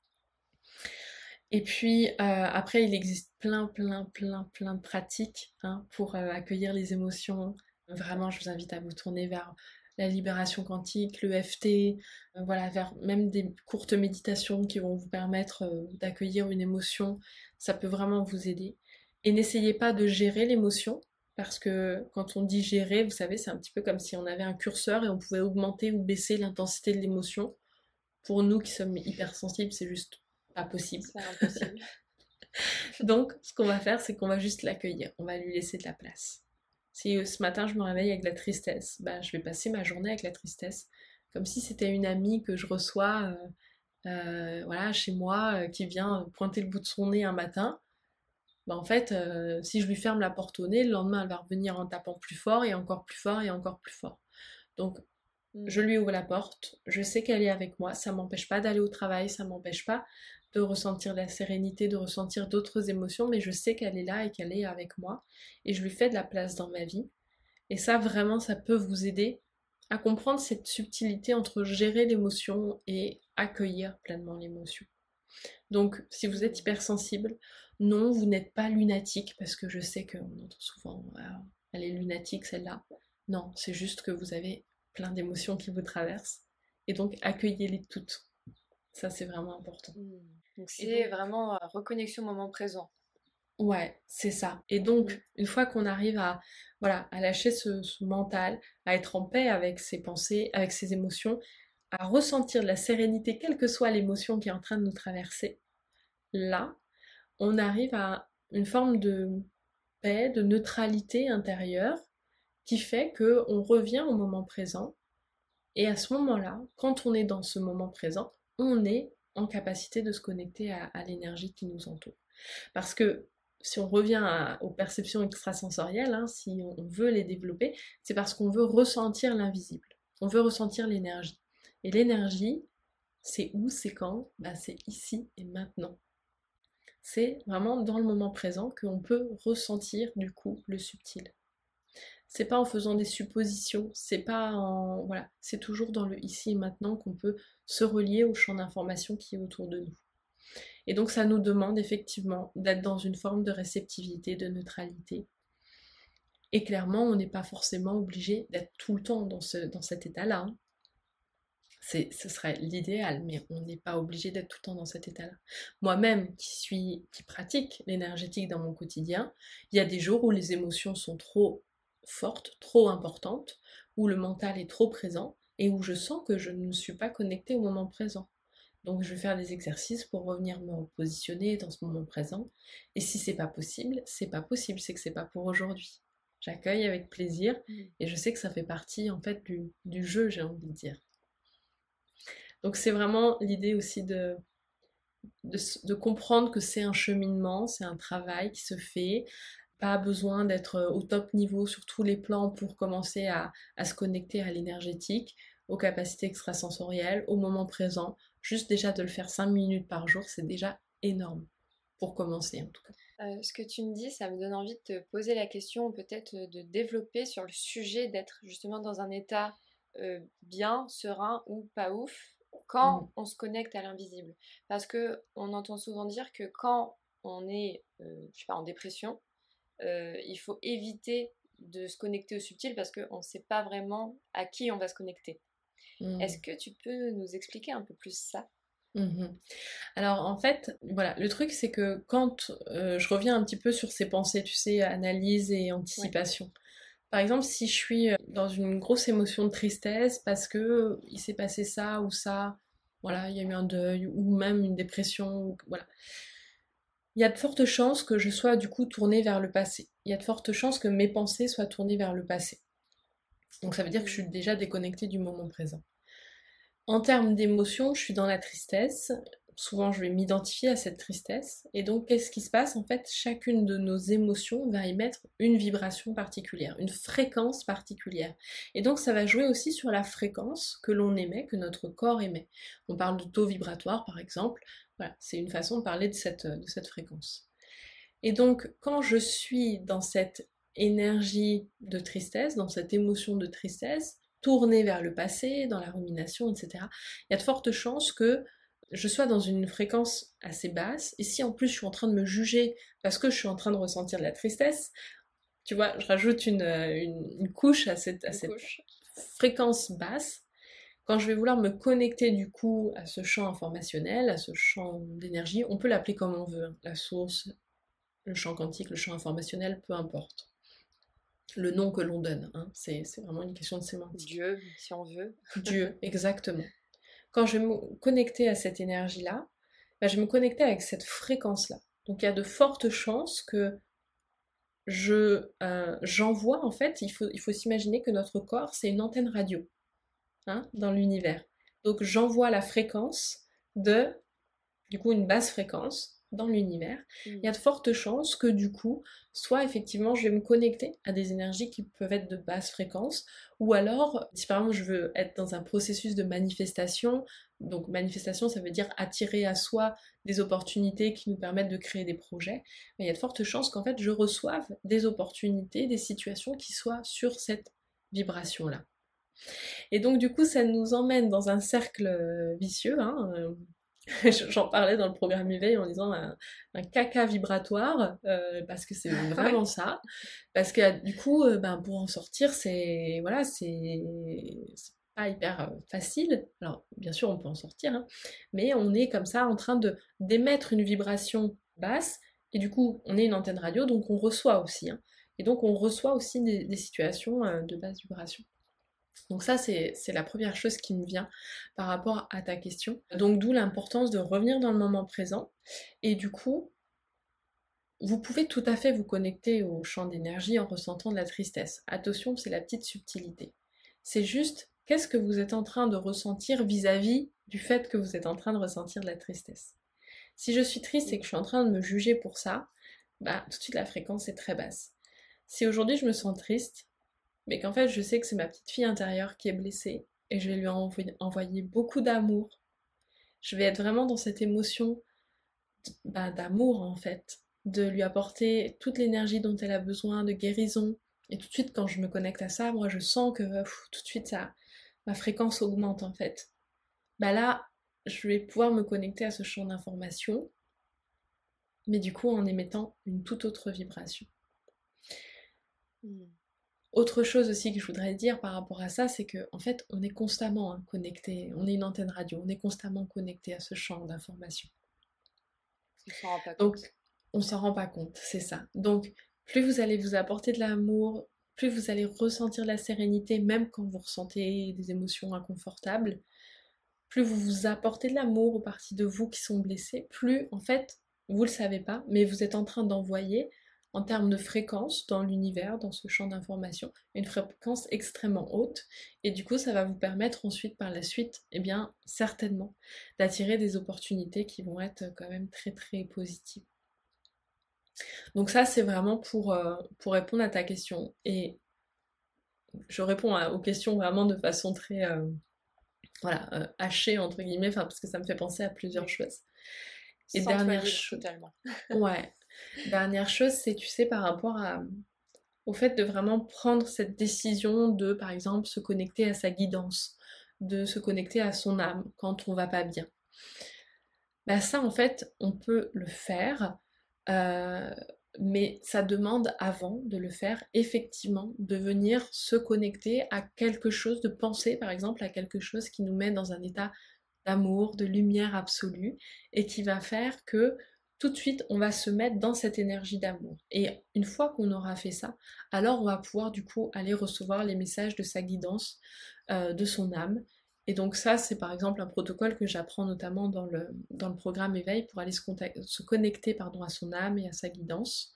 Et puis euh, après il existe plein plein plein plein de pratiques hein, pour euh, accueillir les émotions. Vraiment je vous invite à vous tourner vers la libération quantique, le F T, euh, voilà, vers même des courtes méditations qui vont vous permettre euh, d'accueillir une émotion, ça peut vraiment vous aider. Et n'essayez pas de gérer l'émotion, parce que quand on dit gérer, vous savez, c'est un petit peu comme si on avait un curseur et on pouvait augmenter ou baisser l'intensité de l'émotion. Pour nous qui sommes hypersensibles, c'est juste pas possible. C'est impossible. Donc, ce qu'on va faire, c'est qu'on va juste l'accueillir, on va lui laisser de la place. Si ce matin je me réveille avec de la tristesse, bah, je vais passer ma journée avec la tristesse, comme si c'était une amie que je reçois euh, euh, voilà, chez moi, euh, qui vient pointer le bout de son nez un matin. Bah, en fait, euh, si je lui ferme la porte au nez, le lendemain elle va revenir en tapant plus fort et encore plus fort et encore plus fort. Donc mmh. je lui ouvre la porte, je sais qu'elle est avec moi, ça m'empêche pas d'aller au travail, ça m'empêche pas de ressentir de la sérénité, de ressentir d'autres émotions, mais je sais qu'elle est là et qu'elle est avec moi, et je lui fais de la place dans ma vie. Et ça, vraiment, ça peut vous aider à comprendre cette subtilité entre gérer l'émotion et accueillir pleinement l'émotion. Donc, si vous êtes hypersensible, non, vous n'êtes pas lunatique, parce que je sais qu'on entend souvent, ah, elle est lunatique celle-là. Non, c'est juste que vous avez plein d'émotions qui vous traversent, et donc accueillez-les toutes. Ça, c'est vraiment important. Donc c'est donc, vraiment euh, reconnexion au moment présent. Ouais, c'est ça. Et donc, mmh. une fois qu'on arrive à, voilà, à lâcher ce, ce mental, à être en paix avec ses pensées, avec ses émotions, à ressentir de la sérénité, quelle que soit l'émotion qui est en train de nous traverser, là, on arrive à une forme de paix, de neutralité intérieure qui fait qu'on revient au moment présent. Et à ce moment-là, quand on est dans ce moment présent, on est en capacité de se connecter à, à l'énergie qui nous entoure. Parce que si on revient à, aux perceptions extrasensorielles, hein, si on veut les développer, c'est parce qu'on veut ressentir l'invisible. On veut ressentir l'énergie. Et l'énergie, C'est où, c'est quand? Bah, c'est ici et maintenant. C'est vraiment dans le moment présent qu'on peut ressentir du coup le subtil. C'est pas en faisant des suppositions, c'est pas en... Voilà, c'est toujours dans le ici et maintenant qu'on peut se relier au champ d'information qui est autour de nous. Et donc ça nous demande effectivement d'être dans une forme de réceptivité, de neutralité. Et clairement, on n'est pas forcément obligé d'être tout le temps dans, ce, dans cet état-là. Hein. C'est, ce serait l'idéal, mais on n'est pas obligé d'être tout le temps dans cet état-là. Moi-même, qui suis, qui pratique l'énergétique dans mon quotidien, il y a des jours où les émotions sont trop fortes, trop importantes, où le mental est trop présent et où je sens que je ne suis pas connectée au moment présent. Donc je vais faire des exercices pour revenir me positionner dans ce moment présent. Et si c'est pas possible, c'est pas possible, c'est que c'est pas pour aujourd'hui. J'accueille avec plaisir et je sais que ça fait partie en fait du, du jeu, j'ai envie de dire. Donc c'est vraiment l'idée aussi de, de, de comprendre que c'est un cheminement, c'est un travail qui se fait. Pas besoin d'être au top niveau sur tous les plans pour commencer à, à se connecter à l'énergétique, aux capacités extrasensorielles, au moment présent. Juste déjà de le faire cinq minutes par jour, c'est déjà énorme, pour commencer en tout cas. Euh, ce que tu me dis, ça me donne envie de te poser la question, peut-être de développer sur le sujet d'être justement dans un état euh, bien, serein ou pas ouf, quand mmh. on se connecte à l'invisible. Parce que on entend souvent dire que quand on est, euh, je sais pas, en dépression, euh, il faut éviter de se connecter au subtil parce qu'on ne sait pas vraiment à qui on va se connecter. Mmh. Est-ce que tu peux nous expliquer un peu plus ça ? Mmh. Alors en fait, voilà, le truc c'est que quand euh, je reviens un petit peu sur ces pensées, tu sais, analyse et anticipation. Ouais. Par exemple, si je suis dans une grosse émotion de tristesse parce que euh, il s'est passé ça ou ça, voilà, il y a eu un deuil ou même une dépression, voilà. Il y a de fortes chances que je sois du coup tournée vers le passé. Il y a de fortes chances que mes pensées soient tournées vers le passé. Donc ça veut dire que je suis déjà déconnectée du moment présent. En termes d'émotion, je suis dans la tristesse. Souvent, je vais m'identifier à cette tristesse. Et donc, qu'est-ce qui se passe? En fait, chacune de nos émotions va émettre une vibration particulière, une fréquence particulière. Et donc, ça va jouer aussi sur la fréquence que l'on émet, que notre corps émet. On parle de taux vibratoire, par exemple. Voilà, c'est une façon de parler de cette, de cette fréquence. Et donc, quand je suis dans cette énergie de tristesse, dans cette émotion de tristesse, tournée vers le passé, dans la rumination, et cetera, il y a de fortes chances que je sois dans une fréquence assez basse, et si en plus je suis en train de me juger parce que je suis en train de ressentir de la tristesse, tu vois, je rajoute une, une, une couche à cette, à cette couche. fréquence basse, quand je vais vouloir me connecter du coup à ce champ informationnel, à ce champ d'énergie, on peut l'appeler comme on veut, la source, le champ quantique, le champ informationnel, peu importe. Le nom que l'on donne, hein, c'est, c'est vraiment une question de sémantique. Dieu, si on veut. Dieu, exactement. Quand je vais me connecter à cette énergie-là, bah, je vais me connecter avec cette fréquence-là. Donc il y a de fortes chances que je, euh, j'envoie, en fait, il faut, il faut s'imaginer que notre corps, c'est une antenne radio, hein, dans l'univers. Donc j'envoie la fréquence de, du coup, une basse fréquence dans l'univers. Mmh. Il y a de fortes chances que du coup, soit effectivement je vais me connecter à des énergies qui peuvent être de basse fréquence, ou alors, si par exemple je veux être dans un processus de manifestation, donc manifestation ça veut dire attirer à soi des opportunités qui nous permettent de créer des projets, mais il y a de fortes chances qu'en fait je reçoive des opportunités, des situations qui soient sur cette vibration-là. Et donc du coup ça nous emmène dans un cercle vicieux, hein, j'en parlais dans le programme éveil en disant un, un caca vibratoire, euh, parce que c'est vraiment ça. Parce que du coup, euh, ben, pour en sortir, c'est voilà, c'est pas hyper facile. Alors, bien sûr, on peut en sortir, hein, mais on est comme ça en train de d'émettre une vibration basse, et du coup, on est une antenne radio, donc on reçoit aussi. Hein, et donc, on reçoit aussi des, des situations euh, de basse vibration. Donc ça, c'est, c'est la première chose qui me vient par rapport à ta question. Donc d'où l'importance de revenir dans le moment présent. Et du coup, vous pouvez tout à fait vous connecter au champ d'énergie en ressentant de la tristesse. Attention, c'est la petite subtilité. C'est juste, qu'est-ce que vous êtes en train de ressentir vis-à-vis du fait que vous êtes en train de ressentir de la tristesse. Si je suis triste et que je suis en train de me juger pour ça, bah tout de suite la fréquence est très basse. Si aujourd'hui je me sens triste, mais qu'en fait je sais que c'est ma petite fille intérieure qui est blessée et je vais lui envoyer, envoyer beaucoup d'amour je vais être vraiment dans cette émotion bah, d'amour en fait, de lui apporter toute l'énergie dont elle a besoin, de guérison. Et tout de suite, quand je me connecte à ça, moi je sens que pff, tout de suite ça, ma fréquence augmente en fait. Bah là, je vais pouvoir me connecter à ce champ d'information, mais du coup en émettant une toute autre vibration. Mmh. Autre chose aussi que je voudrais dire par rapport à ça, c'est que en fait, on est constamment hein, connecté, on est une antenne radio, on est constamment connecté à ce champ d'information. On s'en rend pas Donc, compte. on s'en rend pas compte, c'est ça. Donc, plus vous allez vous apporter de l'amour, plus vous allez ressentir de la sérénité, même quand vous ressentez des émotions inconfortables, plus vous vous apportez de l'amour aux parties de vous qui sont blessées, plus, en fait, vous le savez pas, mais vous êtes en train d'envoyer, en termes de fréquence dans l'univers, dans ce champ d'information, une fréquence extrêmement haute, et du coup, ça va vous permettre ensuite, par la suite, eh bien, certainement, d'attirer des opportunités qui vont être quand même très très positives. Donc ça, c'est vraiment pour, euh, pour répondre à ta question. Et je réponds à, aux questions vraiment de façon très euh, voilà, euh, hachée, entre guillemets, enfin, parce que ça me fait penser à plusieurs Oui. choses. Et Sans dernière libre, chose, totalement. ouais, dernière chose, c'est, tu sais, par rapport à, au fait de vraiment prendre cette décision de, par exemple, se connecter à sa guidance, de se connecter à son âme quand on va pas bien. Bah ça, en fait, on peut le faire, euh, mais ça demande avant de le faire, effectivement, de venir se connecter à quelque chose, de penser, par exemple, à quelque chose qui nous met dans un état d'amour, de lumière absolue, et qui va faire que tout de suite, on va se mettre dans cette énergie d'amour. Et une fois qu'on aura fait ça, alors on va pouvoir du coup aller recevoir les messages de sa guidance, euh, de son âme. Et donc ça, c'est par exemple un protocole que j'apprends notamment dans le, dans le programme Éveil pour aller se, se connecter pardon, à son âme et à sa guidance.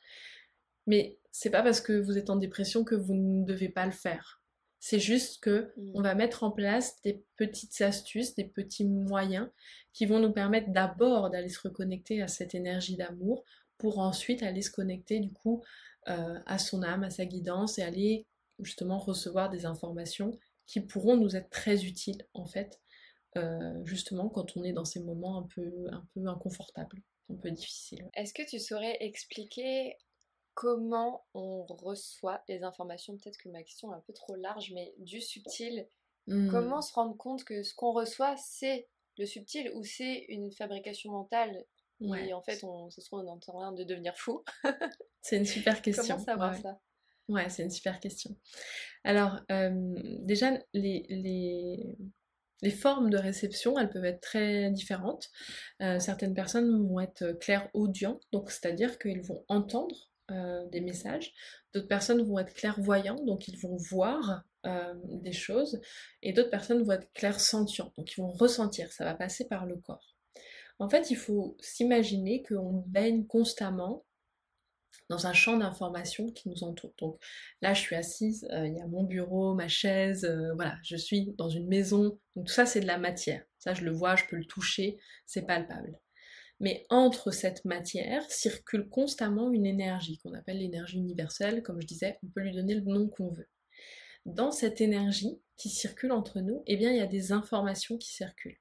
Mais c'est pas parce que vous êtes en dépression que vous ne devez pas le faire. C'est juste que mmh. on va mettre en place des petites astuces, des petits moyens qui vont nous permettre d'abord d'aller se reconnecter à cette énergie d'amour pour ensuite aller se connecter du coup euh, à son âme, à sa guidance et aller justement recevoir des informations qui pourront nous être très utiles en fait, euh, justement quand on est dans ces moments un peu, un peu inconfortables, un peu difficiles. Est-ce que tu saurais expliquer comment on reçoit les informations? Peut-être que ma question est un peu trop large, mais du subtil. Mmh. Comment se rendre compte que ce qu'on reçoit, c'est le subtil ou c'est une fabrication mentale? Ouais. Et en fait, on, ça se trouve, on est en train de devenir fou. C'est une super question. Comment savoir ouais. ça? Ouais, c'est une super question. Alors, euh, déjà, les, les, les formes de réception, elles peuvent être très différentes. Euh, certaines personnes vont être clairaudients, donc c'est-à-dire qu'ils vont entendre euh, des messages. D'autres personnes vont être clairvoyants, donc ils vont voir euh, des choses. Et d'autres personnes vont être clairsentients, donc ils vont ressentir, ça va passer par le corps. En fait, il faut s'imaginer qu'on baigne constamment dans un champ d'information qui nous entoure. Donc là, je suis assise, euh, il y a mon bureau, ma chaise, euh, voilà, je suis dans une maison. Donc tout ça, c'est de la matière. Ça, je le vois, je peux le toucher, c'est palpable. Mais entre cette matière circule constamment une énergie qu'on appelle l'énergie universelle. Comme je disais, on peut lui donner le nom qu'on veut. Dans cette énergie qui circule entre nous, eh bien, il y a des informations qui circulent.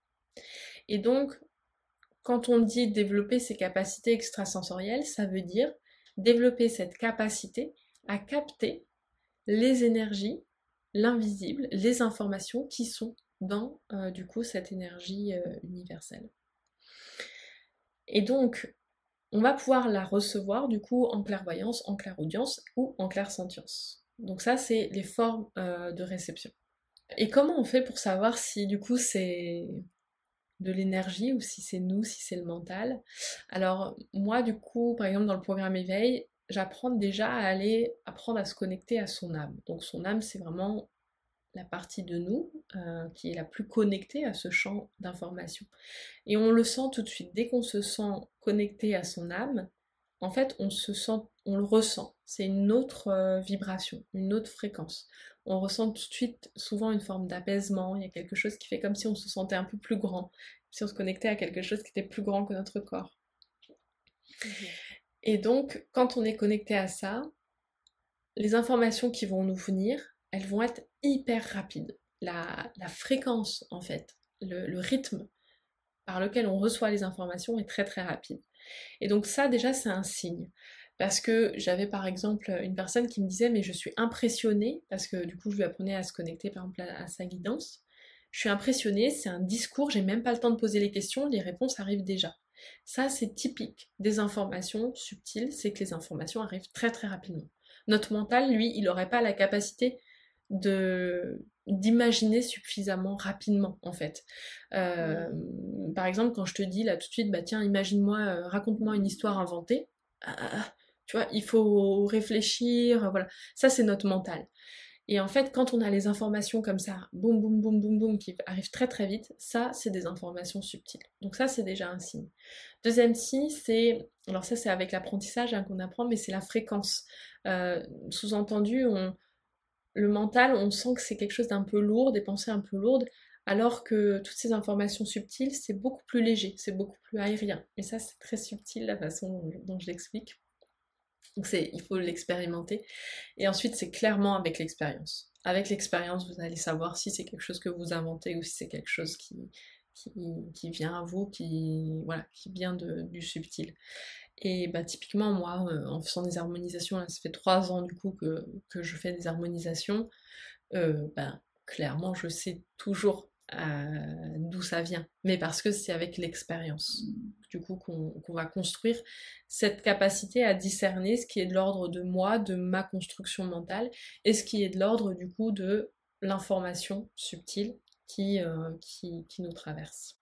Et donc, quand on dit développer ses capacités extrasensorielles, ça veut dire développer cette capacité à capter les énergies, l'invisible, les informations qui sont dans euh, du coup cette énergie euh, universelle. Et donc, on va pouvoir la recevoir du coup en clairvoyance, en clairaudience ou en clairsentience. Donc ça, c'est les formes euh, de réception. Et comment on fait pour savoir si du coup c'est de l'énergie ou si c'est nous, si c'est le mental? Alors moi du coup, par exemple dans le programme Éveil, j'apprends déjà à aller apprendre à se connecter à son âme. Donc son âme, c'est vraiment la partie de nous euh, qui est la plus connectée à ce champ d'information. Et on le sent tout de suite. Dès qu'on se sent connecté à son âme, en fait, on se sent, on le ressent. C'est une autre euh, vibration, une autre fréquence. On ressent tout de suite souvent une forme d'apaisement. Il y a quelque chose qui fait comme si on se sentait un peu plus grand, si on se connectait à quelque chose qui était plus grand que notre corps. Mmh. Et donc, quand on est connecté à ça, les informations qui vont nous venir, elles vont être hyper rapides. La, la fréquence, en fait, le, le rythme par lequel on reçoit les informations est très très rapide. Et donc ça déjà c'est un signe. Parce que j'avais par exemple une personne qui me disait mais je suis impressionnée, parce que du coup je lui apprenais à se connecter par exemple à, à sa guidance. Je suis impressionnée, c'est un discours, j'ai même pas le temps de poser les questions, les réponses arrivent déjà. Ça c'est typique des informations subtiles, c'est que les informations arrivent très très rapidement. Notre mental, lui, il n'aurait pas la capacité de d'imaginer suffisamment rapidement en fait. Euh, mmh. Par exemple quand je te dis là tout de suite bah tiens imagine-moi, euh, raconte-moi une histoire inventée, ah, tu vois il faut réfléchir, voilà, ça c'est notre mental. Et en fait quand on a les informations comme ça, boum boum boum boum boum qui arrivent très très vite, ça c'est des informations subtiles. Donc ça c'est déjà un signe. Deuxième signe c'est, alors ça c'est avec l'apprentissage hein, qu'on apprend, mais c'est la fréquence. Euh, sous-entendu on le mental, on sent que c'est quelque chose d'un peu lourd, des pensées un peu lourdes, alors que toutes ces informations subtiles, c'est beaucoup plus léger, c'est beaucoup plus aérien. Et ça, c'est très subtil la façon dont je l'explique. Donc c'est, il faut l'expérimenter. Et ensuite, c'est clairement avec l'expérience. Avec l'expérience, vous allez savoir si c'est quelque chose que vous inventez ou si c'est quelque chose qui, qui, qui vient à vous, qui, voilà, qui vient de, du subtil. Et bah, typiquement, moi, euh, en faisant des harmonisations, là, ça fait trois ans du coup que, que je fais des harmonisations, euh, bah, clairement, je sais toujours euh, d'où ça vient. Mais parce que c'est avec l'expérience, du coup, qu'on qu'on va construire cette capacité à discerner ce qui est de l'ordre de moi, de ma construction mentale, et ce qui est de l'ordre, du coup, de l'information subtile qui, euh, qui, qui nous traverse.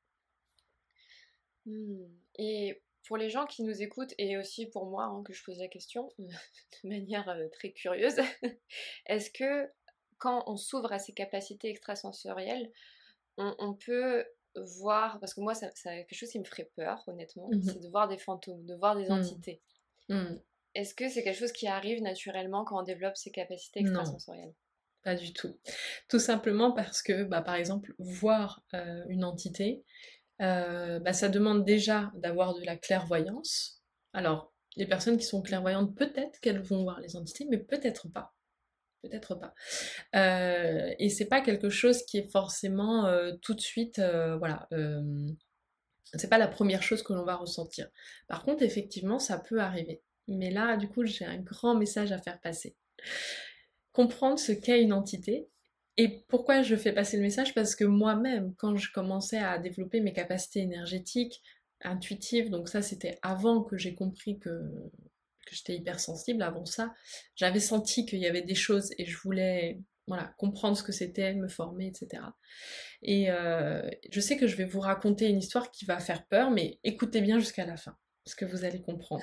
Mmh. Et pour les gens qui nous écoutent, et aussi pour moi, hein, que je pose la question de manière euh, très curieuse, est-ce que quand on s'ouvre à ces capacités extrasensorielles, on, on peut voir, parce que moi, ça, ça quelque chose qui me ferait peur, honnêtement, Mhm. c'est de voir des fantômes, de voir des Mhm. entités. Mhm. Est-ce que c'est quelque chose qui arrive naturellement quand on développe ces capacités Non, extrasensorielles? pas du tout. Tout simplement parce que, bah, par exemple, voir euh, une entité, euh, bah, ça demande déjà d'avoir de la clairvoyance. Alors, les personnes qui sont clairvoyantes, peut-être qu'elles vont voir les entités, mais peut-être pas. Peut-être pas. Euh, et c'est pas quelque chose qui est forcément euh, tout de suite, euh, voilà. Euh, c'est pas la première chose que l'on va ressentir. Par contre, effectivement, ça peut arriver. Mais là, du coup, j'ai un grand message à faire passer. Comprendre ce qu'est une entité. Et pourquoi je fais passer le message? Parce que moi-même, quand je commençais à développer mes capacités énergétiques, intuitives, donc ça c'était avant que j'ai compris que, que j'étais hypersensible, avant ça, j'avais senti qu'il y avait des choses et je voulais voilà, comprendre ce que c'était, me former, et cetera. Et euh, je sais que je vais vous raconter une histoire qui va faire peur, mais écoutez bien jusqu'à la fin, parce que vous allez comprendre.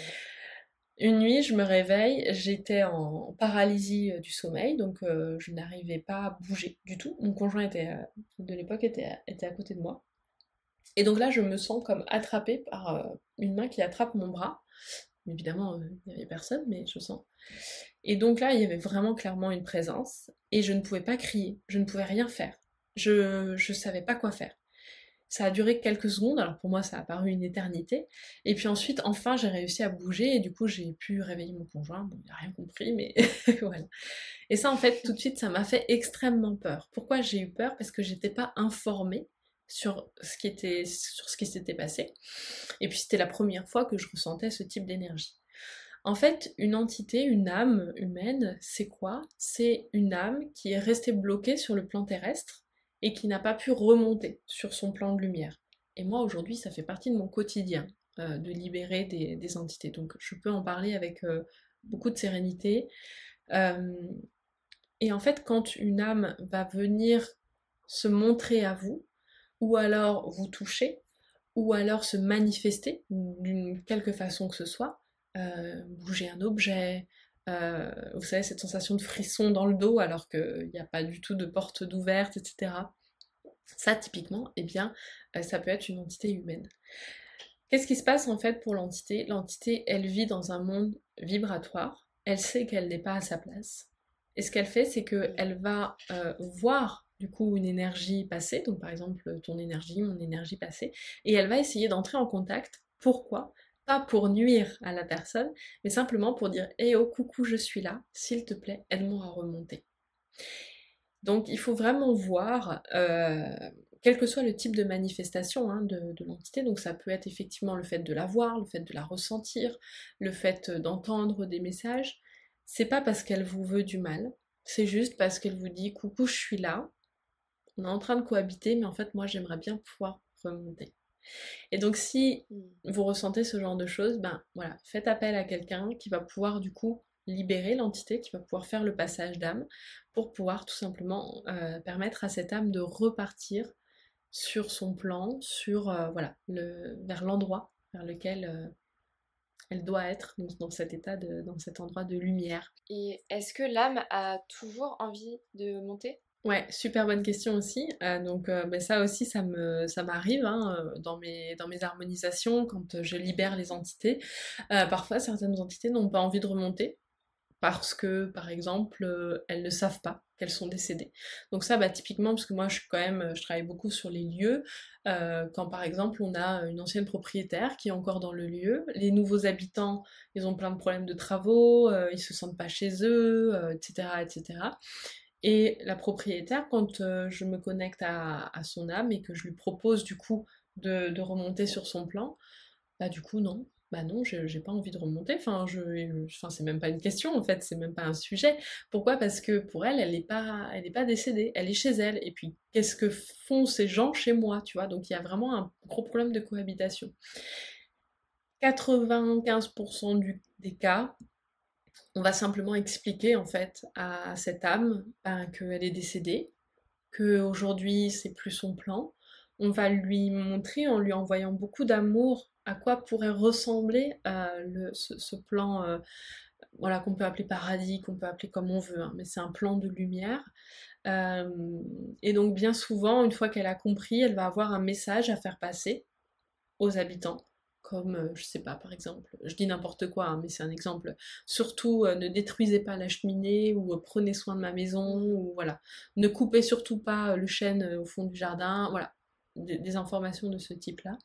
Une nuit, je me réveille, j'étais en paralysie euh, du sommeil, donc euh, je n'arrivais pas à bouger du tout. Mon conjoint était, euh, de l'époque était, était à côté de moi. Et donc là, je me sens comme attrapée par euh, une main qui attrape mon bras. Évidemment, euh, il n'y avait personne, mais je sens. Et donc là, il y avait vraiment clairement une présence, et je ne pouvais pas crier, je ne pouvais rien faire. Je ne savais pas quoi faire. Ça a duré quelques secondes, alors pour moi ça a paru une éternité. Et puis ensuite, enfin, j'ai réussi à bouger et du coup j'ai pu réveiller mon conjoint. Bon, il n'a rien compris, mais voilà. Et ça, en fait, tout de suite, ça m'a fait extrêmement peur. Pourquoi j'ai eu peur? Parce que j'étais pas informée sur ce qui était, sur ce qui s'était passé. Et puis c'était la première fois que je ressentais ce type d'énergie. En fait, une entité, une âme humaine, c'est quoi? C'est une âme qui est restée bloquée sur le plan terrestre et qui n'a pas pu remonter sur son plan de lumière. Et moi, aujourd'hui, ça fait partie de mon quotidien euh, de libérer des, des, entités. Donc, je peux en parler avec euh, beaucoup de sérénité. Euh, et en fait, quand une âme va venir se montrer à vous, ou alors vous toucher, ou alors se manifester d'une quelque façon que ce soit, euh, bouger un objet, euh, vous savez, cette sensation de frisson dans le dos alors qu'il n'y a pas du tout de porte d'ouverte, et cetera. Ça, typiquement, eh bien, euh, ça peut être une entité humaine. Qu'est-ce qui se passe en fait pour l'entité? L'entité, elle vit dans un monde vibratoire, elle sait qu'elle n'est pas à sa place. Et ce qu'elle fait, c'est qu'elle va euh, voir du coup une énergie passer, donc par exemple ton énergie, mon énergie passée, et elle va essayer d'entrer en contact. Pourquoi? Pas pour nuire à la personne, mais simplement pour dire « Eh oh, coucou, je suis là, s'il te plaît, aide-moi à remonter ». Donc il faut vraiment voir euh, quel que soit le type de manifestation hein, de, de l'entité, donc ça peut être effectivement le fait de la voir, le fait de la ressentir, le fait d'entendre des messages, c'est pas parce qu'elle vous veut du mal, c'est juste parce qu'elle vous dit coucou, je suis là, on est en train de cohabiter, mais en fait moi j'aimerais bien pouvoir remonter. Et donc si vous ressentez ce genre de choses, ben voilà, faites appel à quelqu'un qui va pouvoir du coup libérer l'entité, qui va pouvoir faire le passage d'âme, pour pouvoir tout simplement euh, permettre à cette âme de repartir sur son plan, sur euh, voilà, le, vers l'endroit vers lequel euh, elle doit être, donc dans cet état, de, dans cet endroit de lumière. Et est-ce que l'âme a toujours envie de monter ? Ouais, super bonne question aussi. Euh, donc euh, ben ça aussi, ça me, ça m'arrive hein, euh, dans mes, dans mes harmonisations, quand je libère les entités. Euh, parfois, certaines entités n'ont pas envie de remonter, parce que, par exemple, euh, elles ne savent pas qu'elles sont décédées. Donc ça, bah, typiquement, parce que moi, je suis quand même, je travaille beaucoup sur les lieux, euh, quand par exemple, on a une ancienne propriétaire qui est encore dans le lieu, les nouveaux habitants, ils ont plein de problèmes de travaux, euh, ils se sentent pas chez eux, euh, et cetera, et cetera. Et la propriétaire, quand euh, je me connecte à, à son âme et que je lui propose du coup de, de remonter sur son plan, bah du coup non, bah non, j'ai j'ai pas envie de remonter, enfin, je, enfin c'est même pas une question en fait, c'est même pas un sujet. Pourquoi? Parce que pour elle, elle est pas, elle est pas décédée, elle est chez elle, et puis qu'est-ce que font ces gens chez moi, tu vois? Donc il y a vraiment un gros problème de cohabitation. quatre-vingt-quinze pour cent du, des cas, on va simplement expliquer en fait à cette âme ben, qu'elle est décédée, qu'aujourd'hui c'est plus son plan. On va lui montrer en lui envoyant beaucoup d'amour à quoi pourrait ressembler euh, le, ce, ce plan euh, voilà, qu'on peut appeler paradis, qu'on peut appeler comme on veut, hein, mais c'est un plan de lumière. Euh, et donc bien souvent, une fois qu'elle a compris, elle va avoir un message à faire passer aux habitants, comme, euh, je sais pas, par exemple, je dis n'importe quoi, hein, mais c'est un exemple, surtout euh, ne détruisez pas la cheminée, ou euh, prenez soin de ma maison, ou voilà, ne coupez surtout pas euh, le chêne euh, au fond du jardin, voilà, des, des informations de ce type-là.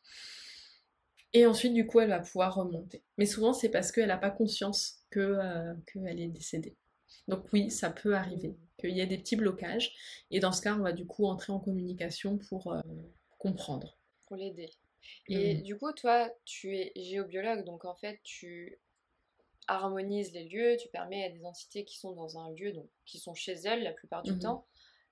Et ensuite, du coup, elle va pouvoir remonter. Mais souvent, c'est parce qu'elle n'a pas conscience que, euh, qu'elle est décédée. Donc oui, ça peut arriver, qu'il y ait des petits blocages, et dans ce cas, on va du coup entrer en communication pour euh, comprendre. Pour l'aider. Et mmh. du coup, toi, tu es géobiologue, donc en fait, tu harmonises les lieux, tu permets à des entités qui sont dans un lieu, donc qui sont chez elles la plupart du mmh. temps,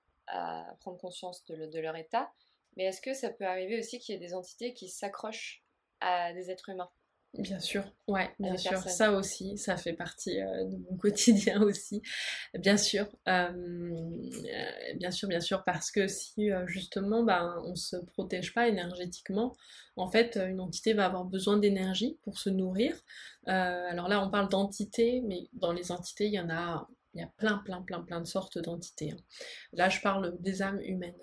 à prendre conscience de, le, de leur état. Mais est-ce que ça peut arriver aussi qu'il y ait des entités qui s'accrochent à des êtres humains ? Bien sûr, ouais, bien sûr, personnes. Ça aussi, ça fait partie euh, de mon quotidien aussi, bien sûr, euh, bien sûr, bien sûr, parce que si euh, justement, bah, on se protège pas énergétiquement, en fait, une entité va avoir besoin d'énergie pour se nourrir. Euh, alors là, on parle d'entités, mais dans les entités, il y en a, il y a plein, plein, plein, plein de sortes d'entités. Hein. Là, je parle des âmes humaines.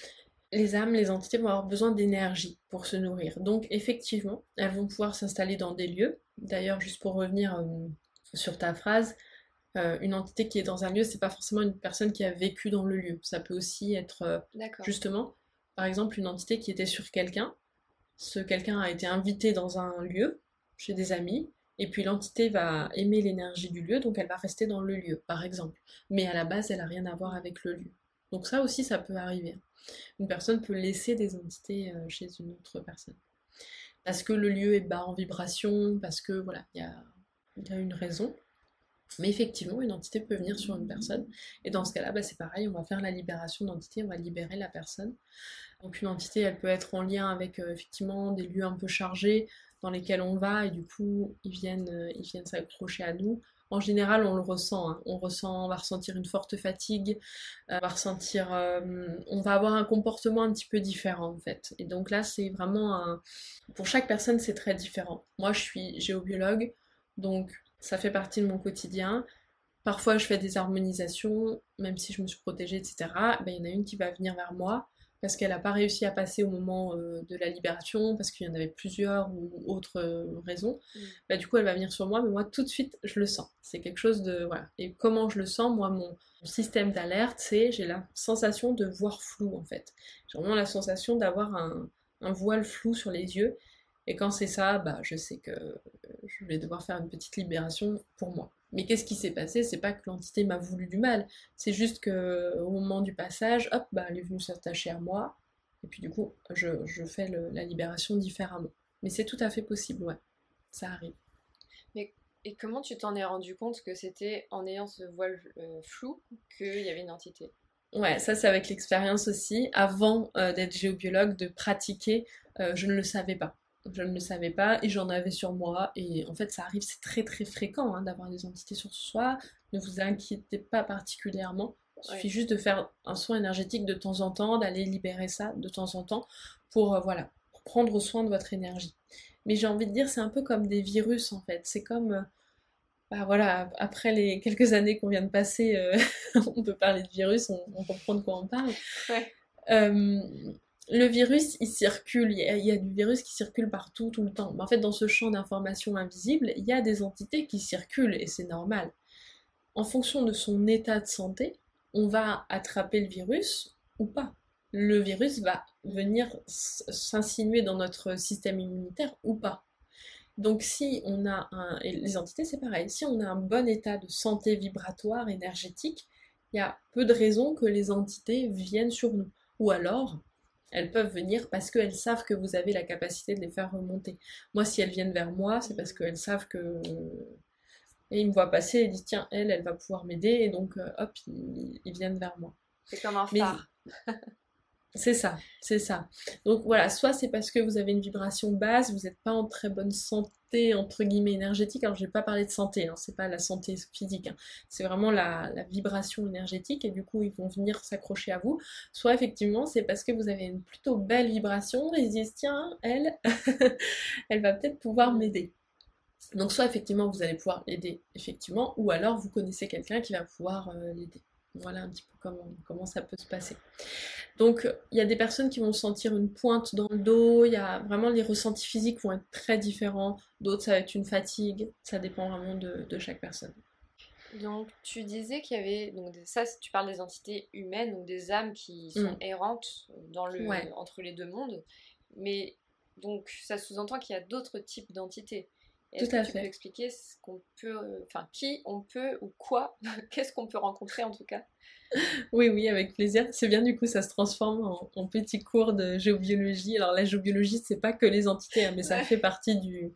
Les âmes, les entités vont avoir besoin d'énergie pour se nourrir. Donc effectivement, elles vont pouvoir s'installer dans des lieux. D'ailleurs, juste pour revenir euh, sur ta phrase, euh, une entité qui est dans un lieu, c'est pas forcément une personne qui a vécu dans le lieu. Ça peut aussi être euh, justement, par exemple, une entité qui était sur quelqu'un. Ce quelqu'un a été invité dans un lieu, chez des amis, et puis l'entité va aimer l'énergie du lieu, donc elle va rester dans le lieu, par exemple. Mais à la base, elle n'a rien à voir avec le lieu. Donc ça aussi, ça peut arriver. Une personne peut laisser des entités euh, chez une autre personne. Parce que le lieu est bas en vibration, parce que voilà, il y a, y a une raison. Mais effectivement, une entité peut venir sur une personne. Et dans ce cas-là, bah, c'est pareil, on va faire la libération d'entité, on va libérer la personne. Donc une entité, elle peut être en lien avec euh, effectivement des lieux un peu chargés dans lesquels on va, et du coup, ils viennent, euh, ils viennent s'accrocher à nous. En général, on le ressent, hein. on ressent, on va ressentir une forte fatigue, euh, on va ressentir, euh, on va avoir un comportement un petit peu différent en fait. Et donc là, c'est vraiment un, pour chaque personne, c'est très différent. Moi, je suis géobiologue, donc ça fait partie de mon quotidien. Parfois, je fais des harmonisations, même si je me suis protégée, et cetera. Ben, il y en a une qui va venir vers moi parce qu'elle n'a pas réussi à passer au moment euh, de la libération, parce qu'il y en avait plusieurs ou autres euh, raisons. Mm. Bah, du coup, elle va venir sur moi, mais moi, tout de suite, je le sens. C'est quelque chose de... Voilà. Et comment je le sens? Moi, mon système d'alerte, c'est j'ai la sensation de voir flou, en fait. J'ai vraiment la sensation d'avoir un, un voile flou sur les yeux. Et quand c'est ça, bah, je sais que je vais devoir faire une petite libération pour moi. Mais qu'est-ce qui s'est passé? C'est pas que l'entité m'a voulu du mal, c'est juste que au moment du passage, hop, bah, elle est venue s'attacher à moi, Et puis du coup, je, je fais le, la libération différemment. Mais c'est tout à fait possible, ouais. Ça arrive. Mais, et comment tu t'en es rendu compte que c'était en ayant ce voile euh, flou qu'il y avait une entité? Ouais, ça c'est avec l'expérience aussi. Avant euh, d'être géobiologue, de pratiquer, euh, je ne le savais pas. Je ne le savais pas et j'en avais sur moi. Et en fait, ça arrive, c'est très très fréquent hein, d'avoir des entités sur soi. Ne vous inquiétez pas particulièrement. Il suffit Oui. juste de faire un soin énergétique de temps en temps, d'aller libérer ça de temps en temps pour, euh, voilà, pour prendre soin de votre énergie. Mais j'ai envie de dire, c'est un peu comme des virus en fait. C'est comme, euh, bah voilà, après les quelques années qu'on vient de passer, euh, on peut parler de virus, on, on comprend de quoi on parle. Ouais. Euh, le virus, il circule, il y, a, il y, a du virus qui circule partout, tout le temps. Mais en fait, dans ce champ d'information invisible, il y a des entités qui circulent, et c'est normal. En fonction de son état de santé, on va attraper le virus ou pas. Le virus va venir s'insinuer dans notre système immunitaire ou pas. Donc si on a un... Et les entités, c'est pareil. Si on a un bon état de santé vibratoire, énergétique, il y a peu de raisons que les entités viennent sur nous. Ou alors, elles peuvent venir parce qu'elles savent que vous avez la capacité de les faire remonter. Moi, si elles viennent vers moi, c'est parce qu'elles savent que... Et ils me voient passer et disent, tiens, elle, elle va pouvoir m'aider. Et donc, euh, hop, ils, ils viennent vers moi. C'est comme un Mais phare. c'est ça, c'est ça. Donc voilà, soit c'est parce que vous avez une vibration basse, vous n'êtes pas en très bonne santé, entre guillemets, énergétique. Alors je vais pas parler de santé, hein, c'est pas la santé physique, hein. C'est vraiment la, la vibration énergétique et du coup ils vont venir s'accrocher à vous. Soit effectivement c'est parce que vous avez une plutôt belle vibration et ils se disent tiens, elle, elle va peut-être pouvoir m'aider. Donc soit effectivement vous allez pouvoir l'aider, effectivement, ou alors vous connaissez quelqu'un qui va pouvoir euh, l'aider. Voilà un petit peu comment, comment ça peut se passer. Donc, il y a des personnes qui vont sentir une pointe dans le dos, il y a vraiment les ressentis physiques vont être très différents, d'autres ça va être une fatigue, ça dépend vraiment de, de chaque personne. Donc tu disais qu'il y avait, donc des- ça tu parles des entités humaines, donc des âmes qui sont Mm. errantes dans le, Ouais, entre les deux mondes, mais donc ça sous-entend qu'il y a d'autres types d'entités. tout Est-ce que à tu peux fait. expliquer ce qu'on peut, euh, enfin qui on peut ou quoi, qu'est-ce qu'on peut rencontrer en tout cas? Oui, oui, avec plaisir. C'est bien, du coup, ça se transforme en, en petits cours de géobiologie. Alors, la géobiologie, c'est pas que les entités, hein, mais ça fait partie du,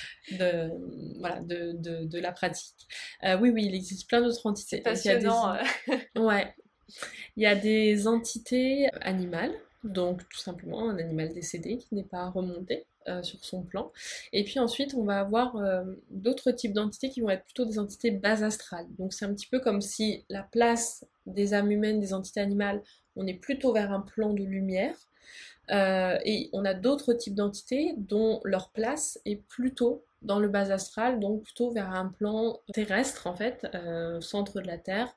de, voilà, de, de, de la pratique. Euh, oui, oui, il existe plein d'autres C'est entités. Donc, il y a des... passionnant. euh. Ouais, il y a des entités animales, donc tout simplement un animal décédé qui n'est pas remonté euh, sur son plan. Et puis ensuite, on va avoir euh, d'autres types d'entités qui vont être plutôt des entités bases astrales. Donc c'est un petit peu comme si la place des âmes humaines, des entités animales, on est plutôt vers un plan de lumière. Euh, et on a d'autres types d'entités dont leur place est plutôt dans le bas astral, donc plutôt vers un plan terrestre en fait, euh, au centre de la Terre.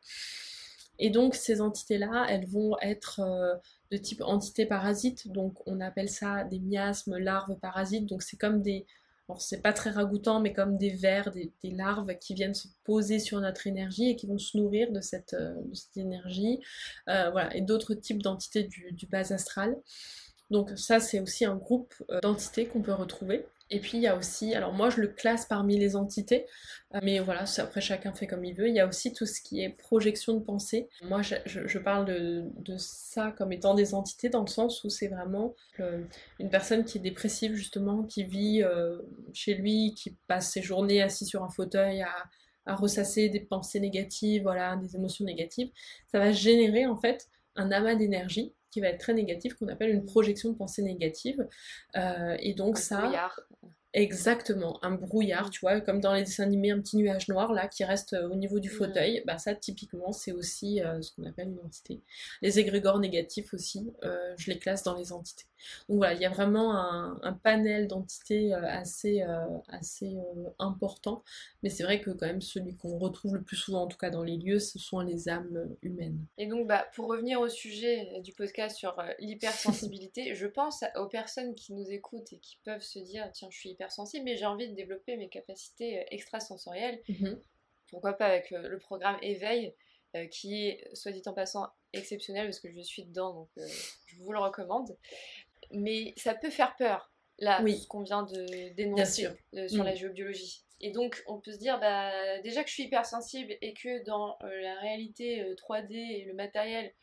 Et donc ces entités-là, elles vont être euh, de type entité parasite, donc on appelle ça des miasmes, larves parasites, donc c'est comme des... Alors c'est pas très ragoûtant, mais comme des vers, des, des, larves qui viennent se poser sur notre énergie et qui vont se nourrir de cette, euh, de cette énergie. Euh, voilà, et d'autres types d'entités du, du bas astral. Donc ça, c'est aussi un groupe euh, d'entités qu'on peut retrouver. Et puis il y a aussi, alors moi je le classe parmi les entités, euh, mais voilà, après chacun fait comme il veut. Il y a aussi tout ce qui est projection de pensée. Moi je, je, je parle de, de, ça comme étant des entités dans le sens où c'est vraiment euh, une personne qui est dépressive justement, qui vit euh, chez lui, qui passe ses journées assis sur un fauteuil à, à ressasser des pensées négatives, voilà, des émotions négatives. Ça va générer en fait un amas d'énergie qui va être très négatif, qu'on appelle une projection de pensée négative. Euh, et donc Un ça, brouillard. exactement, un brouillard, tu vois, comme dans les dessins animés, un petit nuage noir là qui reste euh, au niveau du fauteuil, bah ça typiquement c'est aussi euh, ce qu'on appelle une entité. Les égrégores négatifs aussi, euh, je les classe dans les entités. Donc voilà, il y a vraiment un, un panel d'entités euh, assez, euh, assez euh, important, mais c'est vrai que quand même celui qu'on retrouve le plus souvent, en tout cas dans les lieux, ce sont les âmes humaines. Et donc, bah, pour revenir au sujet du podcast sur euh, l'hypersensibilité, je pense aux personnes qui nous écoutent et qui peuvent se dire tiens, je suis hypersensible, mais j'ai envie de développer mes capacités euh, extrasensorielles. Mm-hmm. Pourquoi pas avec euh, le programme Éveil, euh, qui est, soit dit en passant, exceptionnel parce que je suis dedans, donc euh, je vous le recommande. Mais ça peut faire peur, là, Oui, ce qu'on vient de bien sûr. dénoncer euh, sur Mm. la géobiologie. Et donc, on peut se dire, bah, déjà que je suis hypersensible et que dans euh, la réalité euh, trois D et le matériel,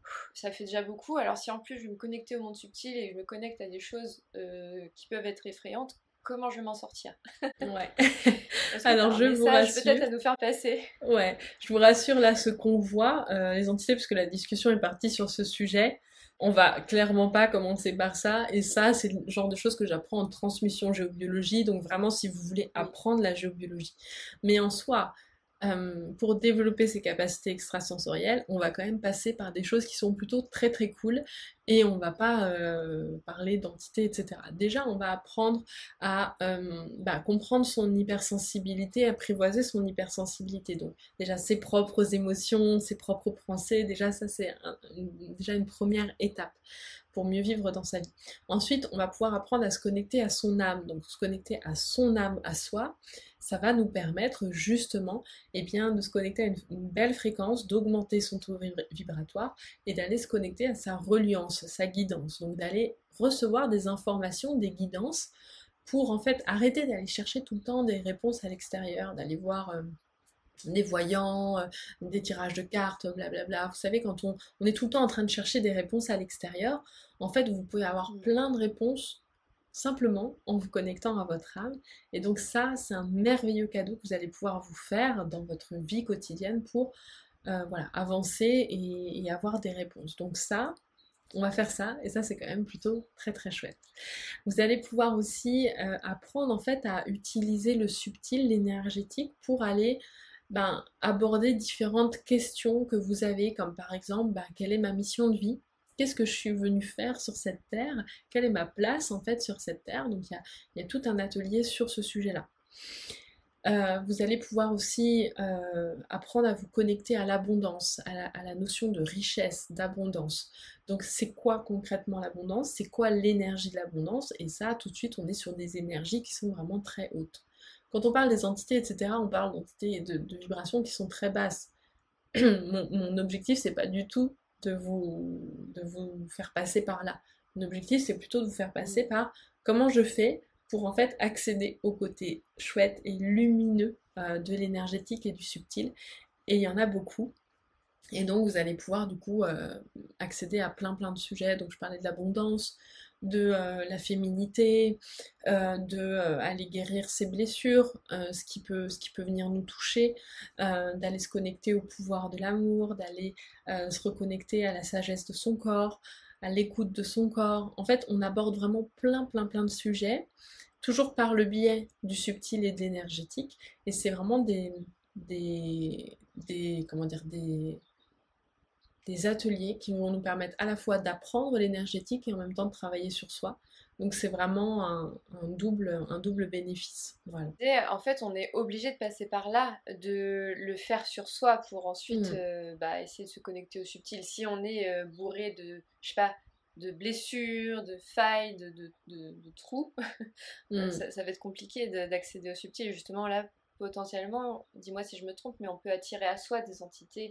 ça fait déjà beaucoup. Alors si en plus je vais me connecter au monde subtil et je me connecte à des choses euh, qui peuvent être effrayantes, comment je vais m'en sortir? Ouais. Est-ce que tu as Alors un je vous message peut-être rassure. à nous faire passer? Ouais, je vous rassure là, ce qu'on voit, euh, les entités, parce que la discussion est partie sur ce sujet, on va clairement pas commencer par ça, et ça, c'est le genre de choses que j'apprends en transmission géobiologie, donc vraiment si vous voulez Oui. apprendre la géobiologie. Mais en soi, euh, pour développer ses capacités extrasensorielles, on va quand même passer par des choses qui sont plutôt très très cool, et on va pas euh, parler d'entités, et cetera. Déjà, on va apprendre à euh, bah, comprendre son hypersensibilité, apprivoiser son hypersensibilité. Donc déjà ses propres émotions, ses propres pensées, déjà ça c'est un, une, déjà une première étape pour mieux vivre dans sa vie. Ensuite, on va pouvoir apprendre à se connecter à son âme, donc se connecter à son âme, à soi. Ça va nous permettre justement eh bien, de se connecter à une, une belle fréquence, d'augmenter son taux vibratoire et d'aller se connecter à sa reliance, sa guidance. Donc d'aller recevoir des informations, des guidances pour en fait arrêter d'aller chercher tout le temps des réponses à l'extérieur, d'aller voir euh, des voyants, euh, des tirages de cartes, blablabla. Vous savez, quand on, on est tout le temps en train de chercher des réponses à l'extérieur, en fait, vous pouvez avoir Mm. plein de réponses simplement en vous connectant à votre âme. Et donc ça, c'est un merveilleux cadeau que vous allez pouvoir vous faire dans votre vie quotidienne pour euh, voilà, avancer et, et avoir des réponses. Donc ça, on va faire ça, et ça c'est quand même plutôt très très chouette. Vous allez pouvoir aussi euh, apprendre en fait à utiliser le subtil, l'énergétique pour aller ben, aborder différentes questions que vous avez, comme par exemple, ben, quelle est ma mission de vie? Qu'est-ce que je suis venue faire sur cette terre? Quelle est ma place en fait sur cette terre? Donc il y a, y a tout un atelier sur ce sujet-là. Euh, vous allez pouvoir aussi euh, apprendre à vous connecter à l'abondance, à la, à la notion de richesse, d'abondance. Donc c'est quoi concrètement l'abondance? C'est quoi l'énergie de l'abondance? Et ça, tout de suite, on est sur des énergies qui sont vraiment très hautes. Quand on parle des entités, et cetera, on parle d'entités de, de vibrations qui sont très basses. mon, mon objectif, c'est pas du tout de vous, de vous faire passer par là. Mon objectif, c'est plutôt de vous faire passer Mm. par comment je fais pour en fait accéder au côté chouette et lumineux euh, de l'énergétique et du subtil. Et il y en a beaucoup. Et donc vous allez pouvoir du coup euh, accéder à plein plein de sujets. Donc je parlais de l'abondance, de euh, la féminité, euh, de euh, aller guérir ses blessures, euh, ce qui peut, ce qui peut venir nous toucher, euh, d'aller se connecter au pouvoir de l'amour, d'aller euh, se reconnecter à la sagesse de son corps, à l'écoute de son corps. En fait, on aborde vraiment plein plein plein de sujets, toujours par le biais du subtil et de l'énergétique. Et c'est vraiment des, des, des, comment dire, des des ateliers qui vont nous permettre à la fois d'apprendre l'énergétique et en même temps de travailler sur soi. Donc c'est vraiment un, un double, un double bénéfice. Voilà. Et en fait, on est obligé de passer par là, de le faire sur soi pour ensuite Mm. euh, bah, essayer de se connecter au subtil. Si on est euh, bourré de, je sais pas, de blessures, de failles, de, de, de, de trous, euh, Mm. ça, ça va être compliqué de- d'accéder au subtil. Justement, là, potentiellement, dis-moi si je me trompe, mais on peut attirer à soi des entités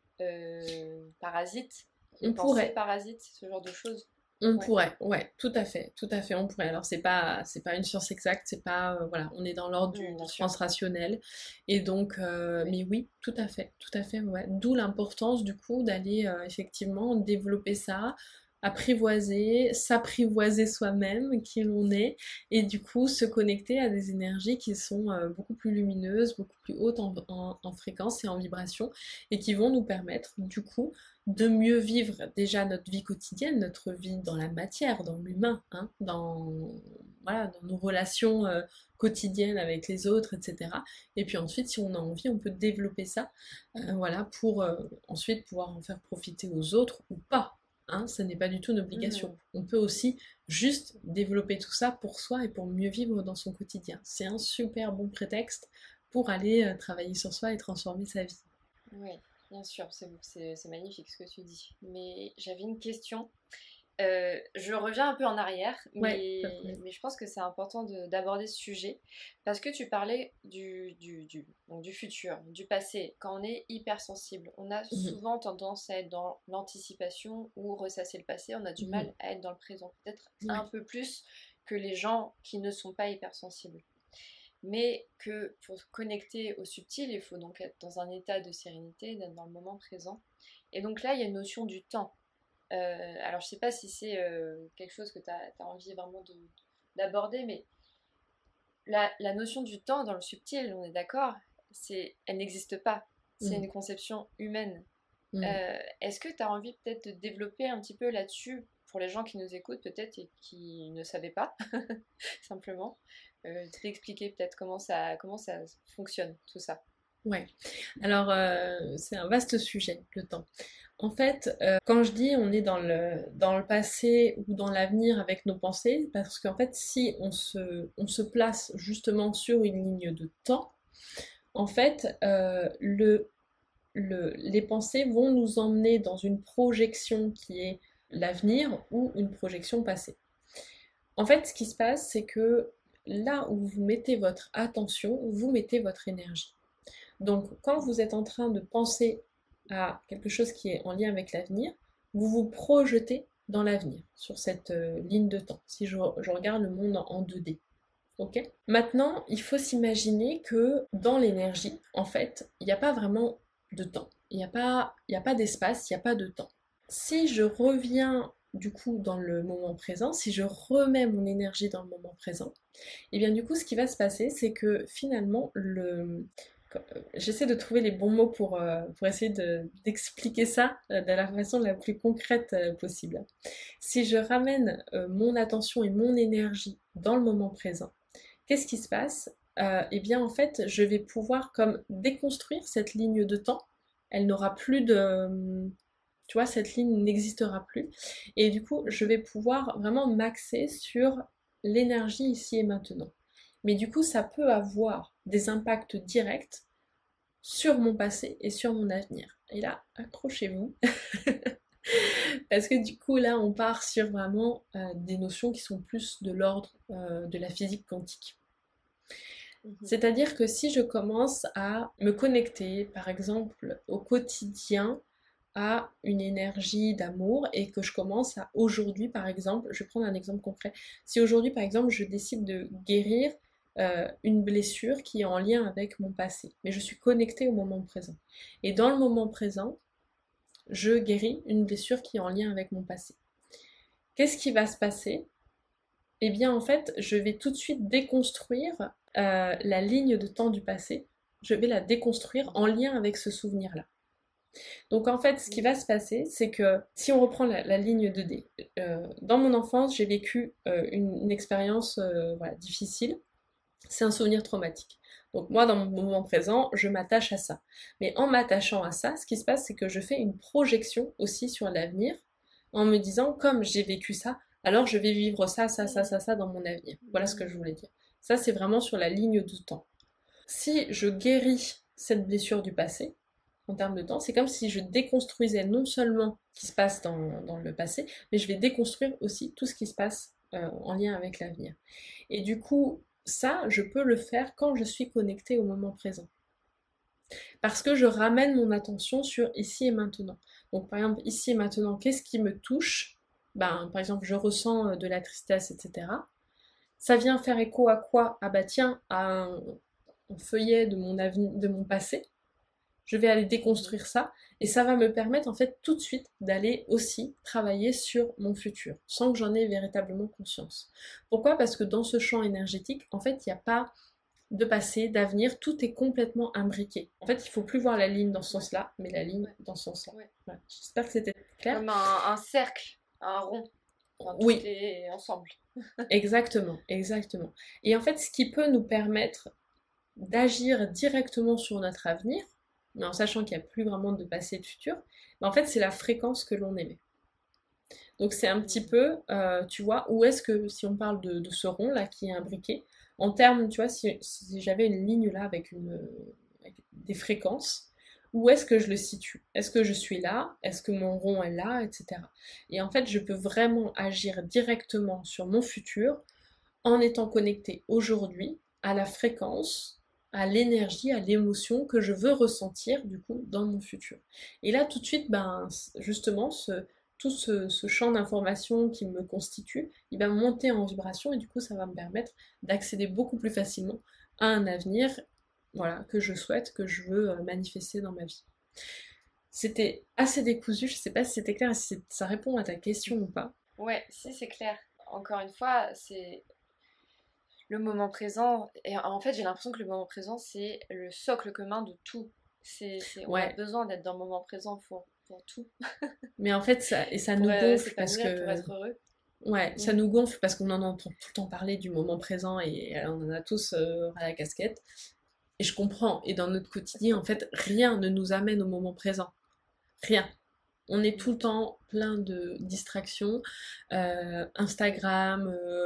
euh, parasites, des On pensées pourrait. parasites, ce genre de choses. On Ouais. pourrait, ouais, tout à fait, tout à fait, on pourrait. Alors c'est pas, c'est pas une science exacte, c'est pas, euh, voilà, on est dans l'ordre du, Mm, du bien sûr. transrationnel, et donc, euh, Oui. mais oui, tout à fait, tout à fait, ouais. D'où l'importance du coup d'aller euh, effectivement développer ça, apprivoiser, s'apprivoiser soi-même, qui l'on est, et du coup se connecter à des énergies qui sont euh, beaucoup plus lumineuses, beaucoup plus hautes en, en, en fréquence et en vibration, et qui vont nous permettre du coup de mieux vivre déjà notre vie quotidienne, notre vie dans la matière, dans l'humain, hein, dans, voilà, dans nos relations euh, quotidiennes avec les autres, et cetera. Et puis ensuite, si on a envie, on peut développer ça, euh, voilà, pour euh, ensuite pouvoir en faire profiter aux autres ou pas. Hein, ça n'est pas du tout une obligation. Mm. On peut aussi juste développer tout ça pour soi et pour mieux vivre dans son quotidien. C'est un super bon prétexte pour aller euh, travailler sur soi et transformer sa vie. Oui, bien sûr, c'est c'est- c'est magnifique ce que tu dis. Mais j'avais une question. Euh, je reviens un peu en arrière, Ouais, pas de mais, problème. mais je pense que c'est important de- d'aborder ce sujet parce que tu parlais du, du, du, donc du futur, du passé. Quand on est hypersensible, on a Mhm, souvent tendance à être dans l'anticipation ou ressasser le passé. On a du mhm. mal à être dans le présent, peut-être Ouais. un peu plus que les gens qui ne sont pas hypersensibles. Mais que pour se connecter au subtil, il faut donc être dans un état de sérénité, d'être dans le moment présent. Et donc là, il y a une notion du temps Euh, alors, je sais pas si c'est euh, quelque chose que tu as envie vraiment de, d'aborder, mais la, la notion du temps dans le subtil, on est d'accord, c'est, elle n'existe pas. C'est Mm. une conception humaine. Mm. Euh, Est-ce que tu as envie peut-être de développer un petit peu là-dessus pour les gens qui nous écoutent peut-être et qui ne savaient pas, simplement, euh, d'expliquer peut-être comment ça, comment ça fonctionne, tout ça. Ouais. Alors, euh, c'est un vaste sujet, le temps. En fait, euh, quand je dis on est dans le, dans le passé ou dans l'avenir avec nos pensées, parce qu'en fait, si on se, on se place justement sur une ligne de temps, en fait, euh, le, le, les pensées vont nous emmener dans une projection qui est l'avenir ou une projection passée. En fait, ce qui se passe, c'est que là où vous mettez votre attention, vous mettez votre énergie. Donc, quand vous êtes en train de penser à quelque chose qui est en lien avec l'avenir, vous vous projetez dans l'avenir, sur cette euh, ligne de temps, si je, je regarde le monde en, en deux D. Ok. Maintenant, il faut s'imaginer que dans l'énergie, en fait, il n'y a pas vraiment de temps. Il n'y a pas, il n'y a pas d'espace, il n'y a pas de temps. Si je reviens du coup dans le moment présent, si je remets mon énergie dans le moment présent, et bien du coup, ce qui va se passer, c'est que finalement, le, j'essaie de trouver les bons mots pour, euh, pour essayer de, d'expliquer ça euh, de la façon la plus concrète euh, possible. Si je ramène euh, mon attention et mon énergie dans le moment présent, qu'est-ce qui se passe? euh, Eh bien en fait, je vais pouvoir comme déconstruire cette ligne de temps. Elle n'aura plus de... Tu vois, cette ligne n'existera plus. Et du coup, je vais pouvoir vraiment m'axer sur l'énergie ici et maintenant. Mais du coup, ça peut avoir des impacts directs sur mon passé et sur mon avenir. Et là, accrochez-vous. Parce que du coup, là, on part sur vraiment euh, des notions qui sont plus de l'ordre euh, de la physique quantique. Mhm. C'est-à-dire que si je commence à me connecter, par exemple, au quotidien, à une énergie d'amour et que je commence à aujourd'hui, par exemple, je vais prendre un exemple concret. Si aujourd'hui, par exemple, je décide de guérir euh, une blessure qui est en lien avec mon passé, mais je suis connectée au moment présent. Et dans le moment présent, je guéris une blessure qui est en lien avec mon passé. Qu'est-ce qui va se passer? Eh bien, en fait, je vais tout de suite déconstruire euh, la ligne de temps du passé. Je vais la déconstruire en lien avec ce souvenir-là. Donc en fait, ce qui va se passer, c'est que si on reprend la, la ligne deux D, euh, dans mon enfance, j'ai vécu euh, une, une expérience euh, voilà, difficile. C'est un souvenir traumatique. Donc moi, dans mon moment présent, je m'attache à ça. Mais en m'attachant à ça, ce qui se passe, c'est que je fais une projection aussi sur l'avenir en me disant, comme j'ai vécu ça, alors je vais vivre ça, ça, ça, ça, ça dans mon avenir. Voilà ce que je voulais dire. Ça, c'est vraiment sur la ligne de temps. Si je guéris cette blessure du passé, en termes de temps, c'est comme si je déconstruisais non seulement ce qui se passe dans, dans le passé, mais je vais déconstruire aussi tout ce qui se passe euh, en lien avec l'avenir. Et du coup, ça, je peux le faire quand je suis connectée au moment présent. Parce que je ramène mon attention sur ici et maintenant. Donc par exemple, ici et maintenant, qu'est-ce qui me touche? Ben, par exemple, je ressens de la tristesse, et cetera. Ça vient faire écho à quoi? Ah bah tiens, à un, un feuillet de mon, avenir, de mon passé. Je vais aller déconstruire ça et ça va me permettre en fait tout de suite d'aller aussi travailler sur mon futur sans que j'en ai véritablement conscience. Pourquoi? Parce que dans ce champ énergétique, en fait, il n'y a pas de passé, d'avenir, tout est complètement imbriqué. En fait, il ne faut plus voir la ligne dans ce sens-là, mais la ligne dans ce sens-là. Ouais. Voilà. J'espère que c'était clair. Comme un, un cercle, un rond. Enfin, tout oui. est ensemble. Exactement, exactement. Et en fait, ce qui peut nous permettre d'agir directement sur notre avenir, mais en sachant qu'il n'y a plus vraiment de passé et de futur, mais en fait c'est la fréquence que l'on émet. Donc c'est un petit peu, euh, tu vois, où est-ce que, si on parle de, de ce rond là qui est imbriqué, en termes, tu vois, si, si j'avais une ligne là avec, une, avec des fréquences, où est-ce que je le situe? Est-ce que je suis là? Est-ce que mon rond est là? Etc. Et en fait, je peux vraiment agir directement sur mon futur en étant connecté aujourd'hui à la fréquence, à l'énergie, à l'émotion que je veux ressentir du coup dans mon futur. Et là tout de suite, ben, justement, ce, tout ce, ce champ d'information qui me constitue, il va monter en vibration et du coup ça va me permettre d'accéder beaucoup plus facilement à un avenir voilà, que je souhaite, que je veux manifester dans ma vie. c'était assez décousu. Je sais pas si c'était clair, si ça répond à ta question ou pas. Ouais, si, c'est clair. Encore une fois, c'est le moment présent. Et en fait, j'ai l'impression que le moment présent, c'est le socle commun de tout. C'est, c'est, on a Ouais. besoin d'être dans le moment présent pour, pour tout. Mais en fait, ça, et ça Pour nous euh, gonfle parce s'épanouir, pour que, être heureux. ouais, Mm. ça nous gonfle parce qu'on en entend tout le temps parler du moment présent et euh, on en a tous euh, à la casquette. Et je comprends. Et dans notre quotidien, en fait, rien ne nous amène au moment présent. Rien. On est tout le temps plein de distractions, euh, Instagram, euh,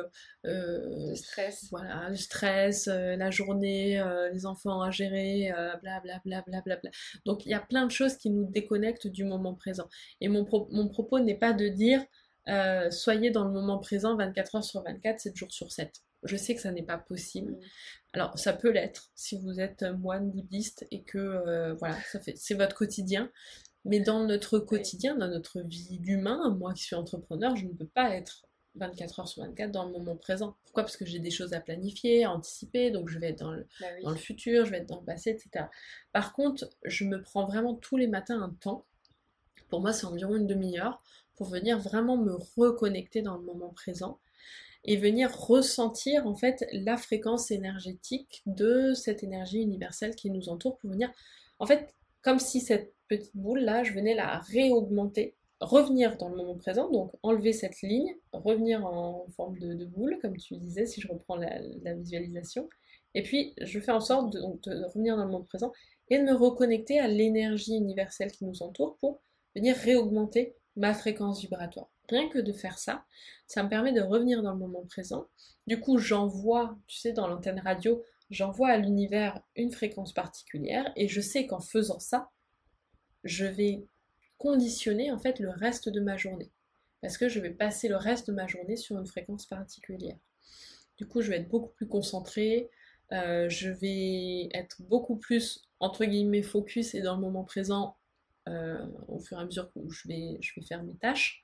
De euh, stress. voilà, le stress, euh, la journée, euh, les enfants à gérer, euh, blablabla, bla, bla, bla, bla. Donc il y a plein de choses qui nous déconnectent du moment présent. Et mon, pro- mon propos n'est pas de dire euh, soyez dans le moment présent vingt-quatre heures sur vingt-quatre, sept jours sur sept. Je sais que ça n'est pas possible. Mm. Alors ça peut l'être si vous êtes moine bouddhiste et que euh, voilà, ça fait, c'est votre quotidien. Mais dans notre Oui. quotidien, dans notre vie d'humain, moi qui suis entrepreneur, je ne peux pas être vingt-quatre heures sur vingt-quatre dans le moment présent. Pourquoi? Parce que j'ai des choses à planifier, à anticiper, donc je vais être dans le, Bah oui. dans le futur, je vais être dans le passé, et cetera. Par contre, je me prends vraiment tous les matins un temps, pour moi c'est environ une demi-heure, pour venir vraiment me reconnecter dans le moment présent et venir ressentir en fait la fréquence énergétique de cette énergie universelle qui nous entoure pour venir, en fait, comme si cette petite boule là, je venais la réaugmenter, revenir dans le moment présent, donc enlever cette ligne, revenir en forme de, de boule, comme tu disais, si je reprends la, la visualisation, et puis je fais en sorte de, donc, de revenir dans le moment présent et de me reconnecter à l'énergie universelle qui nous entoure pour venir réaugmenter ma fréquence vibratoire. Rien que de faire ça, ça me permet de revenir dans le moment présent. Du coup, j'envoie, tu sais, dans l'antenne radio, j'envoie à l'univers une fréquence particulière et je sais qu'en faisant ça, je vais conditionner en fait le reste de ma journée. Parce que je vais passer le reste de ma journée sur une fréquence particulière. Du coup, je vais être beaucoup plus concentrée, euh, je vais être beaucoup plus, entre guillemets, focus et dans le moment présent euh, au fur et à mesure où je vais, je vais faire mes tâches.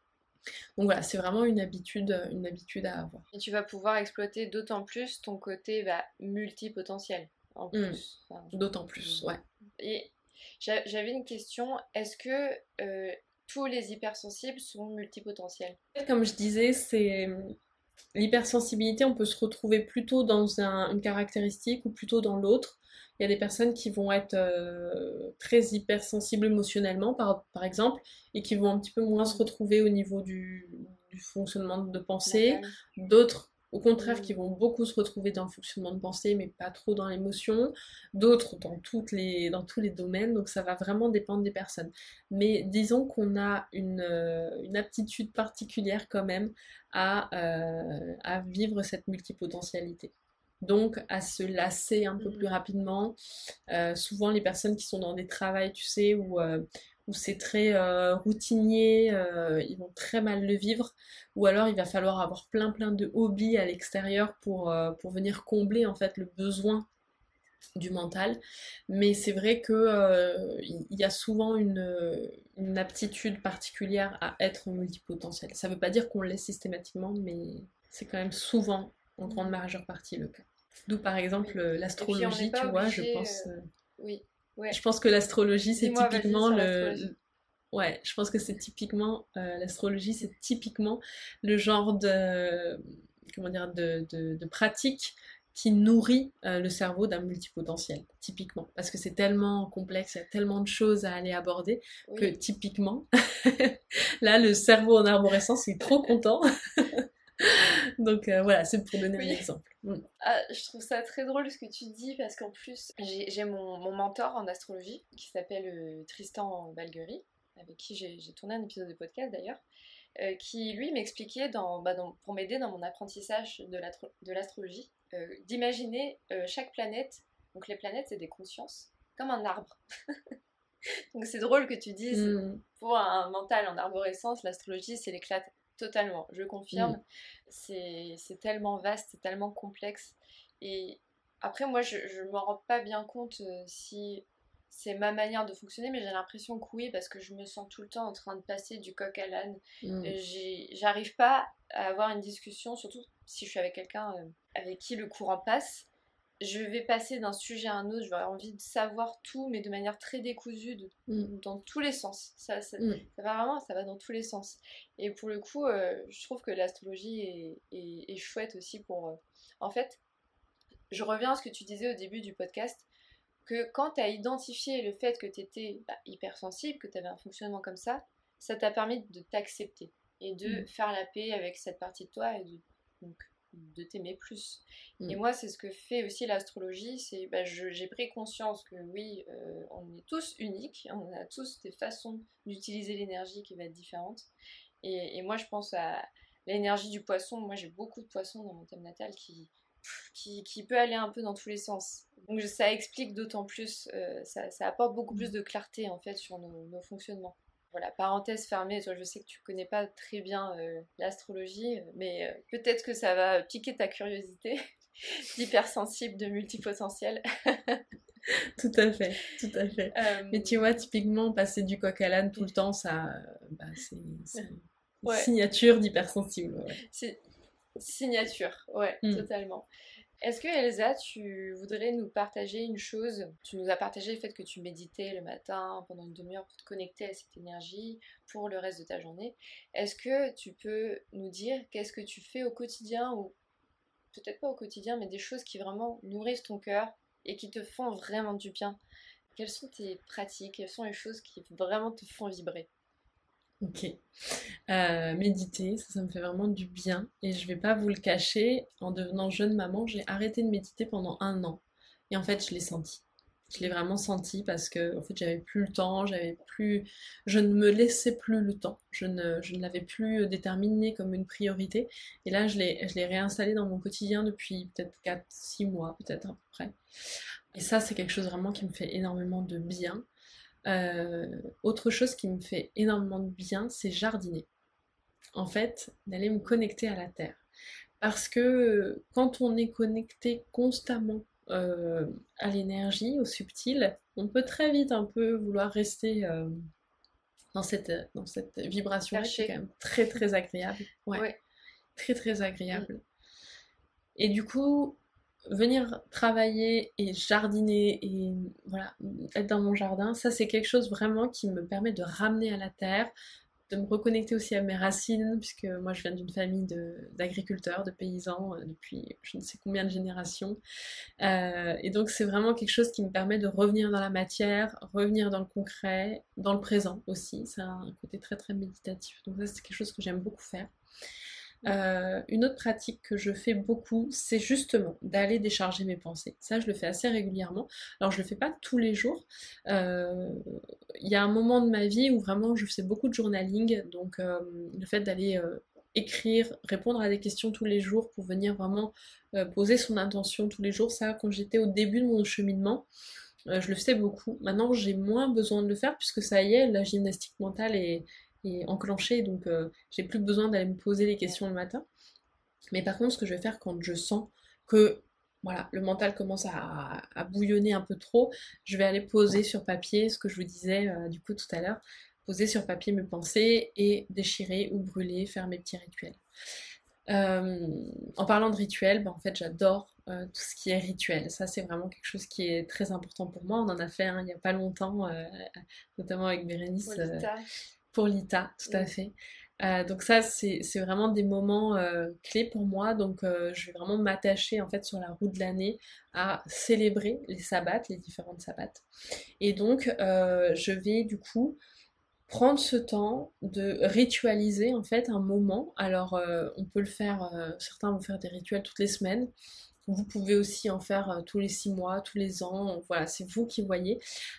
Donc voilà, c'est vraiment une habitude, une habitude à avoir. Et tu vas pouvoir exploiter d'autant plus ton côté bah, multipotentiel en Mmh. plus. Enfin, D'autant plus, ouais. et j'a- j'avais une question, est-ce que euh, tous les hypersensibles sont multipotentiels? Comme je disais, c'est l'hypersensibilité, on peut se retrouver plutôt dans un- une caractéristique ou plutôt dans l'autre. Il y a des personnes qui vont être euh, très hypersensibles émotionnellement, par, par exemple, et qui vont un petit peu moins se retrouver au niveau du, du fonctionnement de pensée. Mental. D'autres, au contraire, Mm. qui vont beaucoup se retrouver dans le fonctionnement de pensée, mais pas trop dans l'émotion. D'autres dans, toutes les, dans tous les domaines. Donc ça va vraiment dépendre des personnes. Mais disons qu'on a une, euh, une aptitude particulière quand même à, euh, à vivre cette multipotentialité. Donc à se lasser un peu plus Mm. rapidement. Euh, souvent les personnes qui sont dans des travails, tu sais, où, euh, où c'est très euh, routinier, euh, ils vont très mal le vivre. Ou alors il va falloir avoir plein plein de hobbies à l'extérieur pour, euh, pour venir combler en fait le besoin du mental, mais c'est vrai que euh, il y a souvent une, une aptitude particulière à être multipotentiel. Ça veut pas dire qu'on l'est systématiquement, mais c'est quand même souvent, en grande majeure partie, le cas. D'où par exemple Oui. Et puis on n'est l'astrologie, tu pas vois, je obligé. pense, euh, euh, Oui, ouais. je pense que l'astrologie c'est Dis-moi, vas-y typiquement sur le, l'astrologie. le- ouais, je pense que c'est typiquement euh, l'astrologie, c'est typiquement le genre de comment dire de, de, de pratique qui nourrit euh, le cerveau d'un multipotentiel, typiquement. Parce que c'est tellement complexe, il y a tellement de choses à aller aborder que Oui. typiquement, là, le cerveau en arborescence est trop content. Donc euh, voilà, c'est pour donner un Oui. exemple. Mm. Ah, je trouve ça très drôle ce que tu dis parce qu'en plus, j'ai j'ai mon, mon mentor en astrologie qui s'appelle euh, Tristan Valguerie, avec qui j'ai j'ai tourné un épisode de podcast d'ailleurs, euh, qui lui m'expliquait dans, bah, dans- pour m'aider dans mon apprentissage de l'astro- de l'astrologie, euh, d'imaginer euh, chaque planète, donc les planètes c'est des consciences, comme un arbre. Donc c'est drôle que tu dises, Mm. pour un mental en arborescence, l'astrologie c'est l'éclate totalement, je Mm. confirme, c'est c'est tellement vaste, c'est tellement complexe. Et après moi je, je m'en rends pas bien compte euh, si c'est ma manière de fonctionner, mais j'ai l'impression que oui, parce que je me sens tout le temps en train de passer du coq à l'âne. Mm. Euh, j'ai- J'arrive pas à avoir une discussion, surtout si je suis avec quelqu'un euh, avec qui le courant passe. je vais passer d'un sujet à un autre, je vais avoir envie de savoir tout, mais de manière très décousue, de, Mm. dans tous les sens. Ça, ça, Mm. ça va vraiment, ça va dans tous les sens. Et pour le coup, euh, je trouve que l'astrologie est, est, est chouette aussi pour... euh, En fait, je reviens à ce que tu disais au début du podcast, que quand tu as identifié le fait que tu étais bah, hypersensible, que tu avais un fonctionnement comme ça, ça t'a permis de t'accepter et de Mm. faire la paix avec cette partie de toi et de, donc, de t'aimer plus. Mm. Et moi, c'est ce que fait aussi l'astrologie, c'est bah, je- j'ai pris conscience que oui, euh, on est tous uniques, on a tous des façons d'utiliser l'énergie qui va être différente. Et, et moi, je pense à l'énergie du poisson. Moi, j'ai beaucoup de poissons dans mon thème natal qui, qui, qui peut aller un peu dans tous les sens. Donc ça explique d'autant plus, euh, ça, ça apporte beaucoup plus de clarté en fait sur nos, nos fonctionnements. Voilà, parenthèse fermée, toi je sais que tu connais pas très bien euh, l'astrologie, mais euh, peut-être que ça va piquer ta curiosité d'hypersensible, de multipotentiel. Tout à fait, tout à fait. Euh, Mais tu vois, typiquement, passer du coq à l'âne tout le temps, ça, euh, bah, c'est c'est une ouais, signature d'hypersensible. Ouais. c'est signature, ouais, Mm. totalement. Est-ce que Elsa, tu voudrais nous partager une chose? Tu nous as partagé le fait que tu méditais le matin pendant une demi-heure pour te connecter à cette énergie pour le reste de ta journée. Est-ce que tu peux nous dire qu'est-ce que tu fais au quotidien, ou peut-être pas au quotidien, mais des choses qui vraiment nourrissent ton cœur et qui te font vraiment du bien? Quelles sont tes pratiques? Quelles sont les choses qui vraiment te font vibrer? Ok. Euh, méditer, ça, ça me fait vraiment du bien. Et je vais pas vous le cacher, en devenant jeune maman, j'ai arrêté de méditer pendant un an. Et en fait, je l'ai senti. Je l'ai vraiment senti parce que en fait, j'avais plus le temps, j'avais plus, je ne me laissais plus le temps. Je ne, je ne l'avais plus déterminé comme une priorité. Et là, je l'ai, je l'ai réinstallé dans mon quotidien depuis peut-être quatre six mois, peut-être à peu près. Et ça, c'est quelque chose vraiment qui me fait énormément de bien. Euh, autre chose qui me fait énormément de bien, c'est jardiner. En fait, d'aller me connecter à la terre. Parce que quand on est connecté constamment euh, à l'énergie, au subtil, on peut très vite un peu vouloir rester euh, dans cette, dans cette vibration-là qui est quand Caché. même très très agréable. Ouais, Ouais. très très Mm. agréable. Et du coup, venir travailler et jardiner et voilà, être dans mon jardin, ça c'est quelque chose vraiment qui me permet de ramener à la terre, de me reconnecter aussi à mes racines, puisque moi je viens d'une famille de- d'agriculteurs, de paysans euh, depuis je ne sais combien de générations. Euh, et donc c'est vraiment quelque chose qui me permet de revenir dans la matière, revenir dans le concret, dans le présent aussi. C'est un côté très très méditatif. Donc ça c'est quelque chose que j'aime beaucoup faire. Euh, une autre pratique que je fais beaucoup, c'est justement d'aller décharger mes pensées. Ça, je le fais assez régulièrement. Alors, je le fais pas tous les jours. Euh, Il y a un moment de ma vie où vraiment je faisais beaucoup de journaling, donc euh, le fait d'aller euh, écrire, répondre à des questions tous les jours pour venir vraiment euh, poser son intention tous les jours, ça, quand j'étais au début de mon cheminement, euh, je le faisais beaucoup. Maintenant, j'ai moins besoin de le faire puisque ça y est, la gymnastique mentale est, est enclenchée, donc euh, j'ai plus besoin d'aller me poser les questions le matin. Mais par contre, ce que je vais faire quand je sens que voilà, le mental commence à, à bouillonner un peu trop, je vais aller poser sur papier ce que je vous disais euh, du coup tout à l'heure, poser sur papier mes pensées et déchirer ou brûler, faire mes petits rituels. Euh, en parlant de rituels, bah, en fait j'adore euh, tout ce qui est rituel. Ça c'est vraiment quelque chose qui est très important pour moi. On en a fait un il n'y a pas longtemps, euh, notamment avec Bérénice euh, Polita. pour l'I T A, tout à Mm. fait. Euh, donc ça c'est c'est vraiment des moments euh, clés pour moi. Donc euh, je vais vraiment m'attacher en fait sur la route de l'année à célébrer les sabbats, les différentes sabbats. Et donc euh, je vais du coup prendre ce temps de ritualiser en fait un moment. Alors euh, on peut le faire, euh, certains vont faire des rituels toutes les semaines, vous pouvez aussi en faire euh, tous les six mois, tous les ans, voilà, c'est vous qui voyez.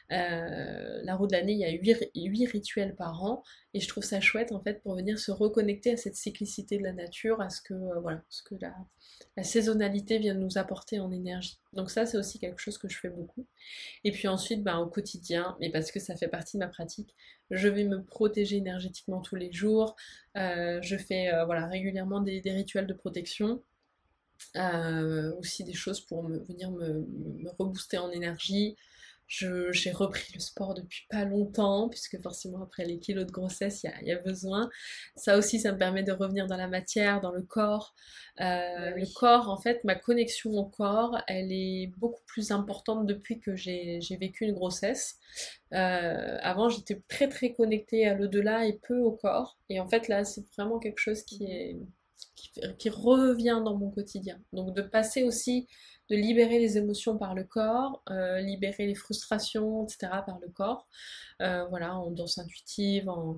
Euh, la roue de l'année, il y a huit rituels par an, et je trouve ça chouette en fait pour venir se reconnecter à cette cyclicité de la nature, à ce que, euh, voilà, ce que la, la saisonnalité vient de nous apporter en énergie. Donc ça, c'est aussi quelque chose que je fais beaucoup. Et puis ensuite, ben, au quotidien, mais parce que ça fait partie de ma pratique, je vais me protéger énergétiquement tous les jours. Euh, je fais euh, voilà, régulièrement des, des rituels de protection. Euh, aussi des choses pour me, venir me, me rebooster en énergie. Je, j'ai repris le sport depuis pas longtemps, puisque forcément après les kilos de grossesse, il y a, il y a besoin. Ça aussi, ça me permet de revenir dans la matière, dans le corps. Euh, Bah le oui. corps, en fait, ma connexion au corps, elle est beaucoup plus importante depuis que j'ai, j'ai vécu une grossesse. Euh, avant, j'étais très très connectée à l'au-delà et peu au corps. Et en fait, là, c'est vraiment quelque chose qui Mhm. est, qui, qui revient dans mon quotidien. Donc de passer aussi, de libérer les émotions par le corps, euh, libérer les frustrations, et cetera par le corps. Euh, voilà, en danse intuitive, en,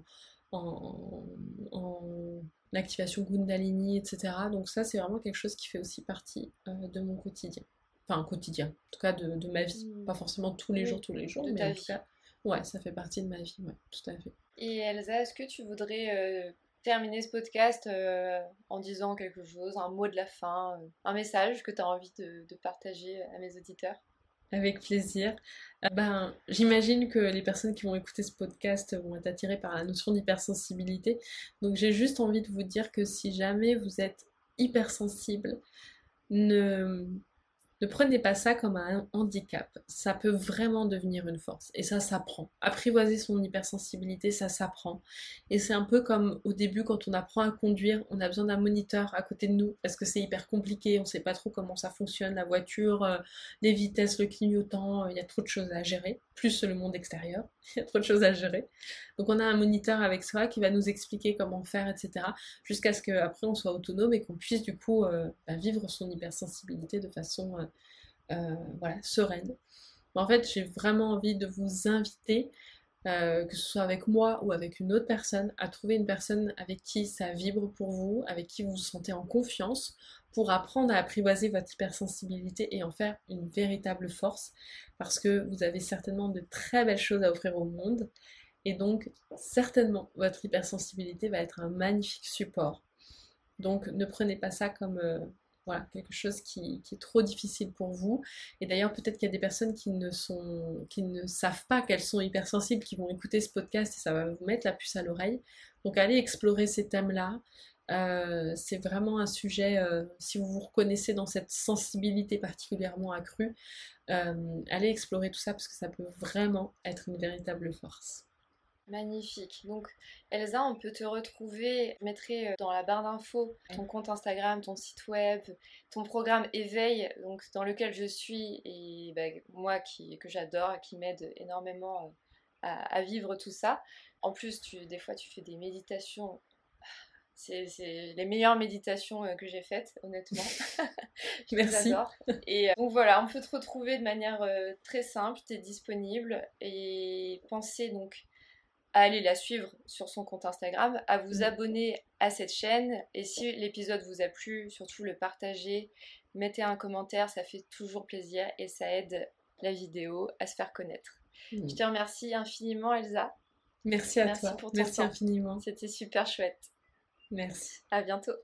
en, en activation Kundalini, et cetera. Donc ça, c'est vraiment quelque chose qui fait aussi partie euh, de mon quotidien. Enfin, quotidien, en tout cas de, de ma vie. Mhm. Pas forcément tous les jours, Oui, tous les jours, de mais ta en tout vie. cas, ouais, ça fait partie de ma vie, ouais, tout à fait. Et Elsa, est-ce que tu voudrais euh, terminer ce podcast euh, en disant quelque chose, un mot de la fin, euh, un message que tu as envie de, de partager à mes auditeurs? Avec plaisir. Euh, ben, j'imagine que les personnes qui vont écouter ce podcast vont être attirées par la notion d'hypersensibilité. Donc j'ai juste envie de vous dire que si jamais vous êtes hypersensible, ne, ne prenez pas ça comme un handicap. Ça peut vraiment devenir une force. Et ça s'apprend. Apprivoiser son hypersensibilité, ça s'apprend. Et c'est un peu comme au début quand on apprend à conduire, on a besoin d'un moniteur à côté de nous parce que c'est hyper compliqué, on ne sait pas trop comment ça fonctionne, la voiture, euh, les vitesses, le clignotant, euh, il y a trop de choses à gérer, plus le monde extérieur, il y a trop de choses à gérer. Donc on a un moniteur avec soi qui va nous expliquer comment faire, et cetera. Jusqu'à ce qu'après on soit autonome et qu'on puisse du coup euh, bah, vivre son hypersensibilité de façon euh, euh, voilà, sereine. En fait, j'ai vraiment envie de vous inviter, euh, que ce soit avec moi ou avec une autre personne, à trouver une personne avec qui ça vibre pour vous, avec qui vous vous sentez en confiance, pour apprendre à apprivoiser votre hypersensibilité et en faire une véritable force, parce que vous avez certainement de très belles choses à offrir au monde, et donc certainement votre hypersensibilité va être un magnifique support. Donc ne prenez pas ça comme euh, voilà, quelque chose qui, qui est trop difficile pour vous. Et d'ailleurs, peut-être qu'il y a des personnes qui ne, sont, qui ne savent pas qu'elles sont hypersensibles, qui vont écouter ce podcast et ça va vous mettre la puce à l'oreille. Donc allez explorer ces thèmes-là. Euh, c'est vraiment un sujet, euh, si vous vous reconnaissez dans cette sensibilité particulièrement accrue, euh, allez explorer tout ça parce que ça peut vraiment être une véritable force. Magnifique. Donc, Elsa, on peut te retrouver, je mettrai euh, dans la barre d'infos ton compte Instagram, ton site web, ton programme Éveil, donc dans lequel je suis et bah, moi qui, que j'adore, qui m'aide énormément euh, à, à vivre tout ça. En plus, tu, des fois, tu fais des méditations. C'est, c'est les meilleures méditations euh, que j'ai faites, honnêtement. Je les Merci. adore. Et euh, donc voilà, on peut te retrouver de manière euh, très simple, tu es disponible. Et pensez donc à aller la suivre sur son compte Instagram, à vous abonner à cette chaîne. Et si l'épisode vous a plu, surtout le partager, mettez un commentaire, ça fait toujours plaisir et ça aide la vidéo à se faire connaître. Je te remercie infiniment, Elsa. Merci à Merci toi. pour ton Merci temps. infiniment. C'était super chouette. Merci. À bientôt.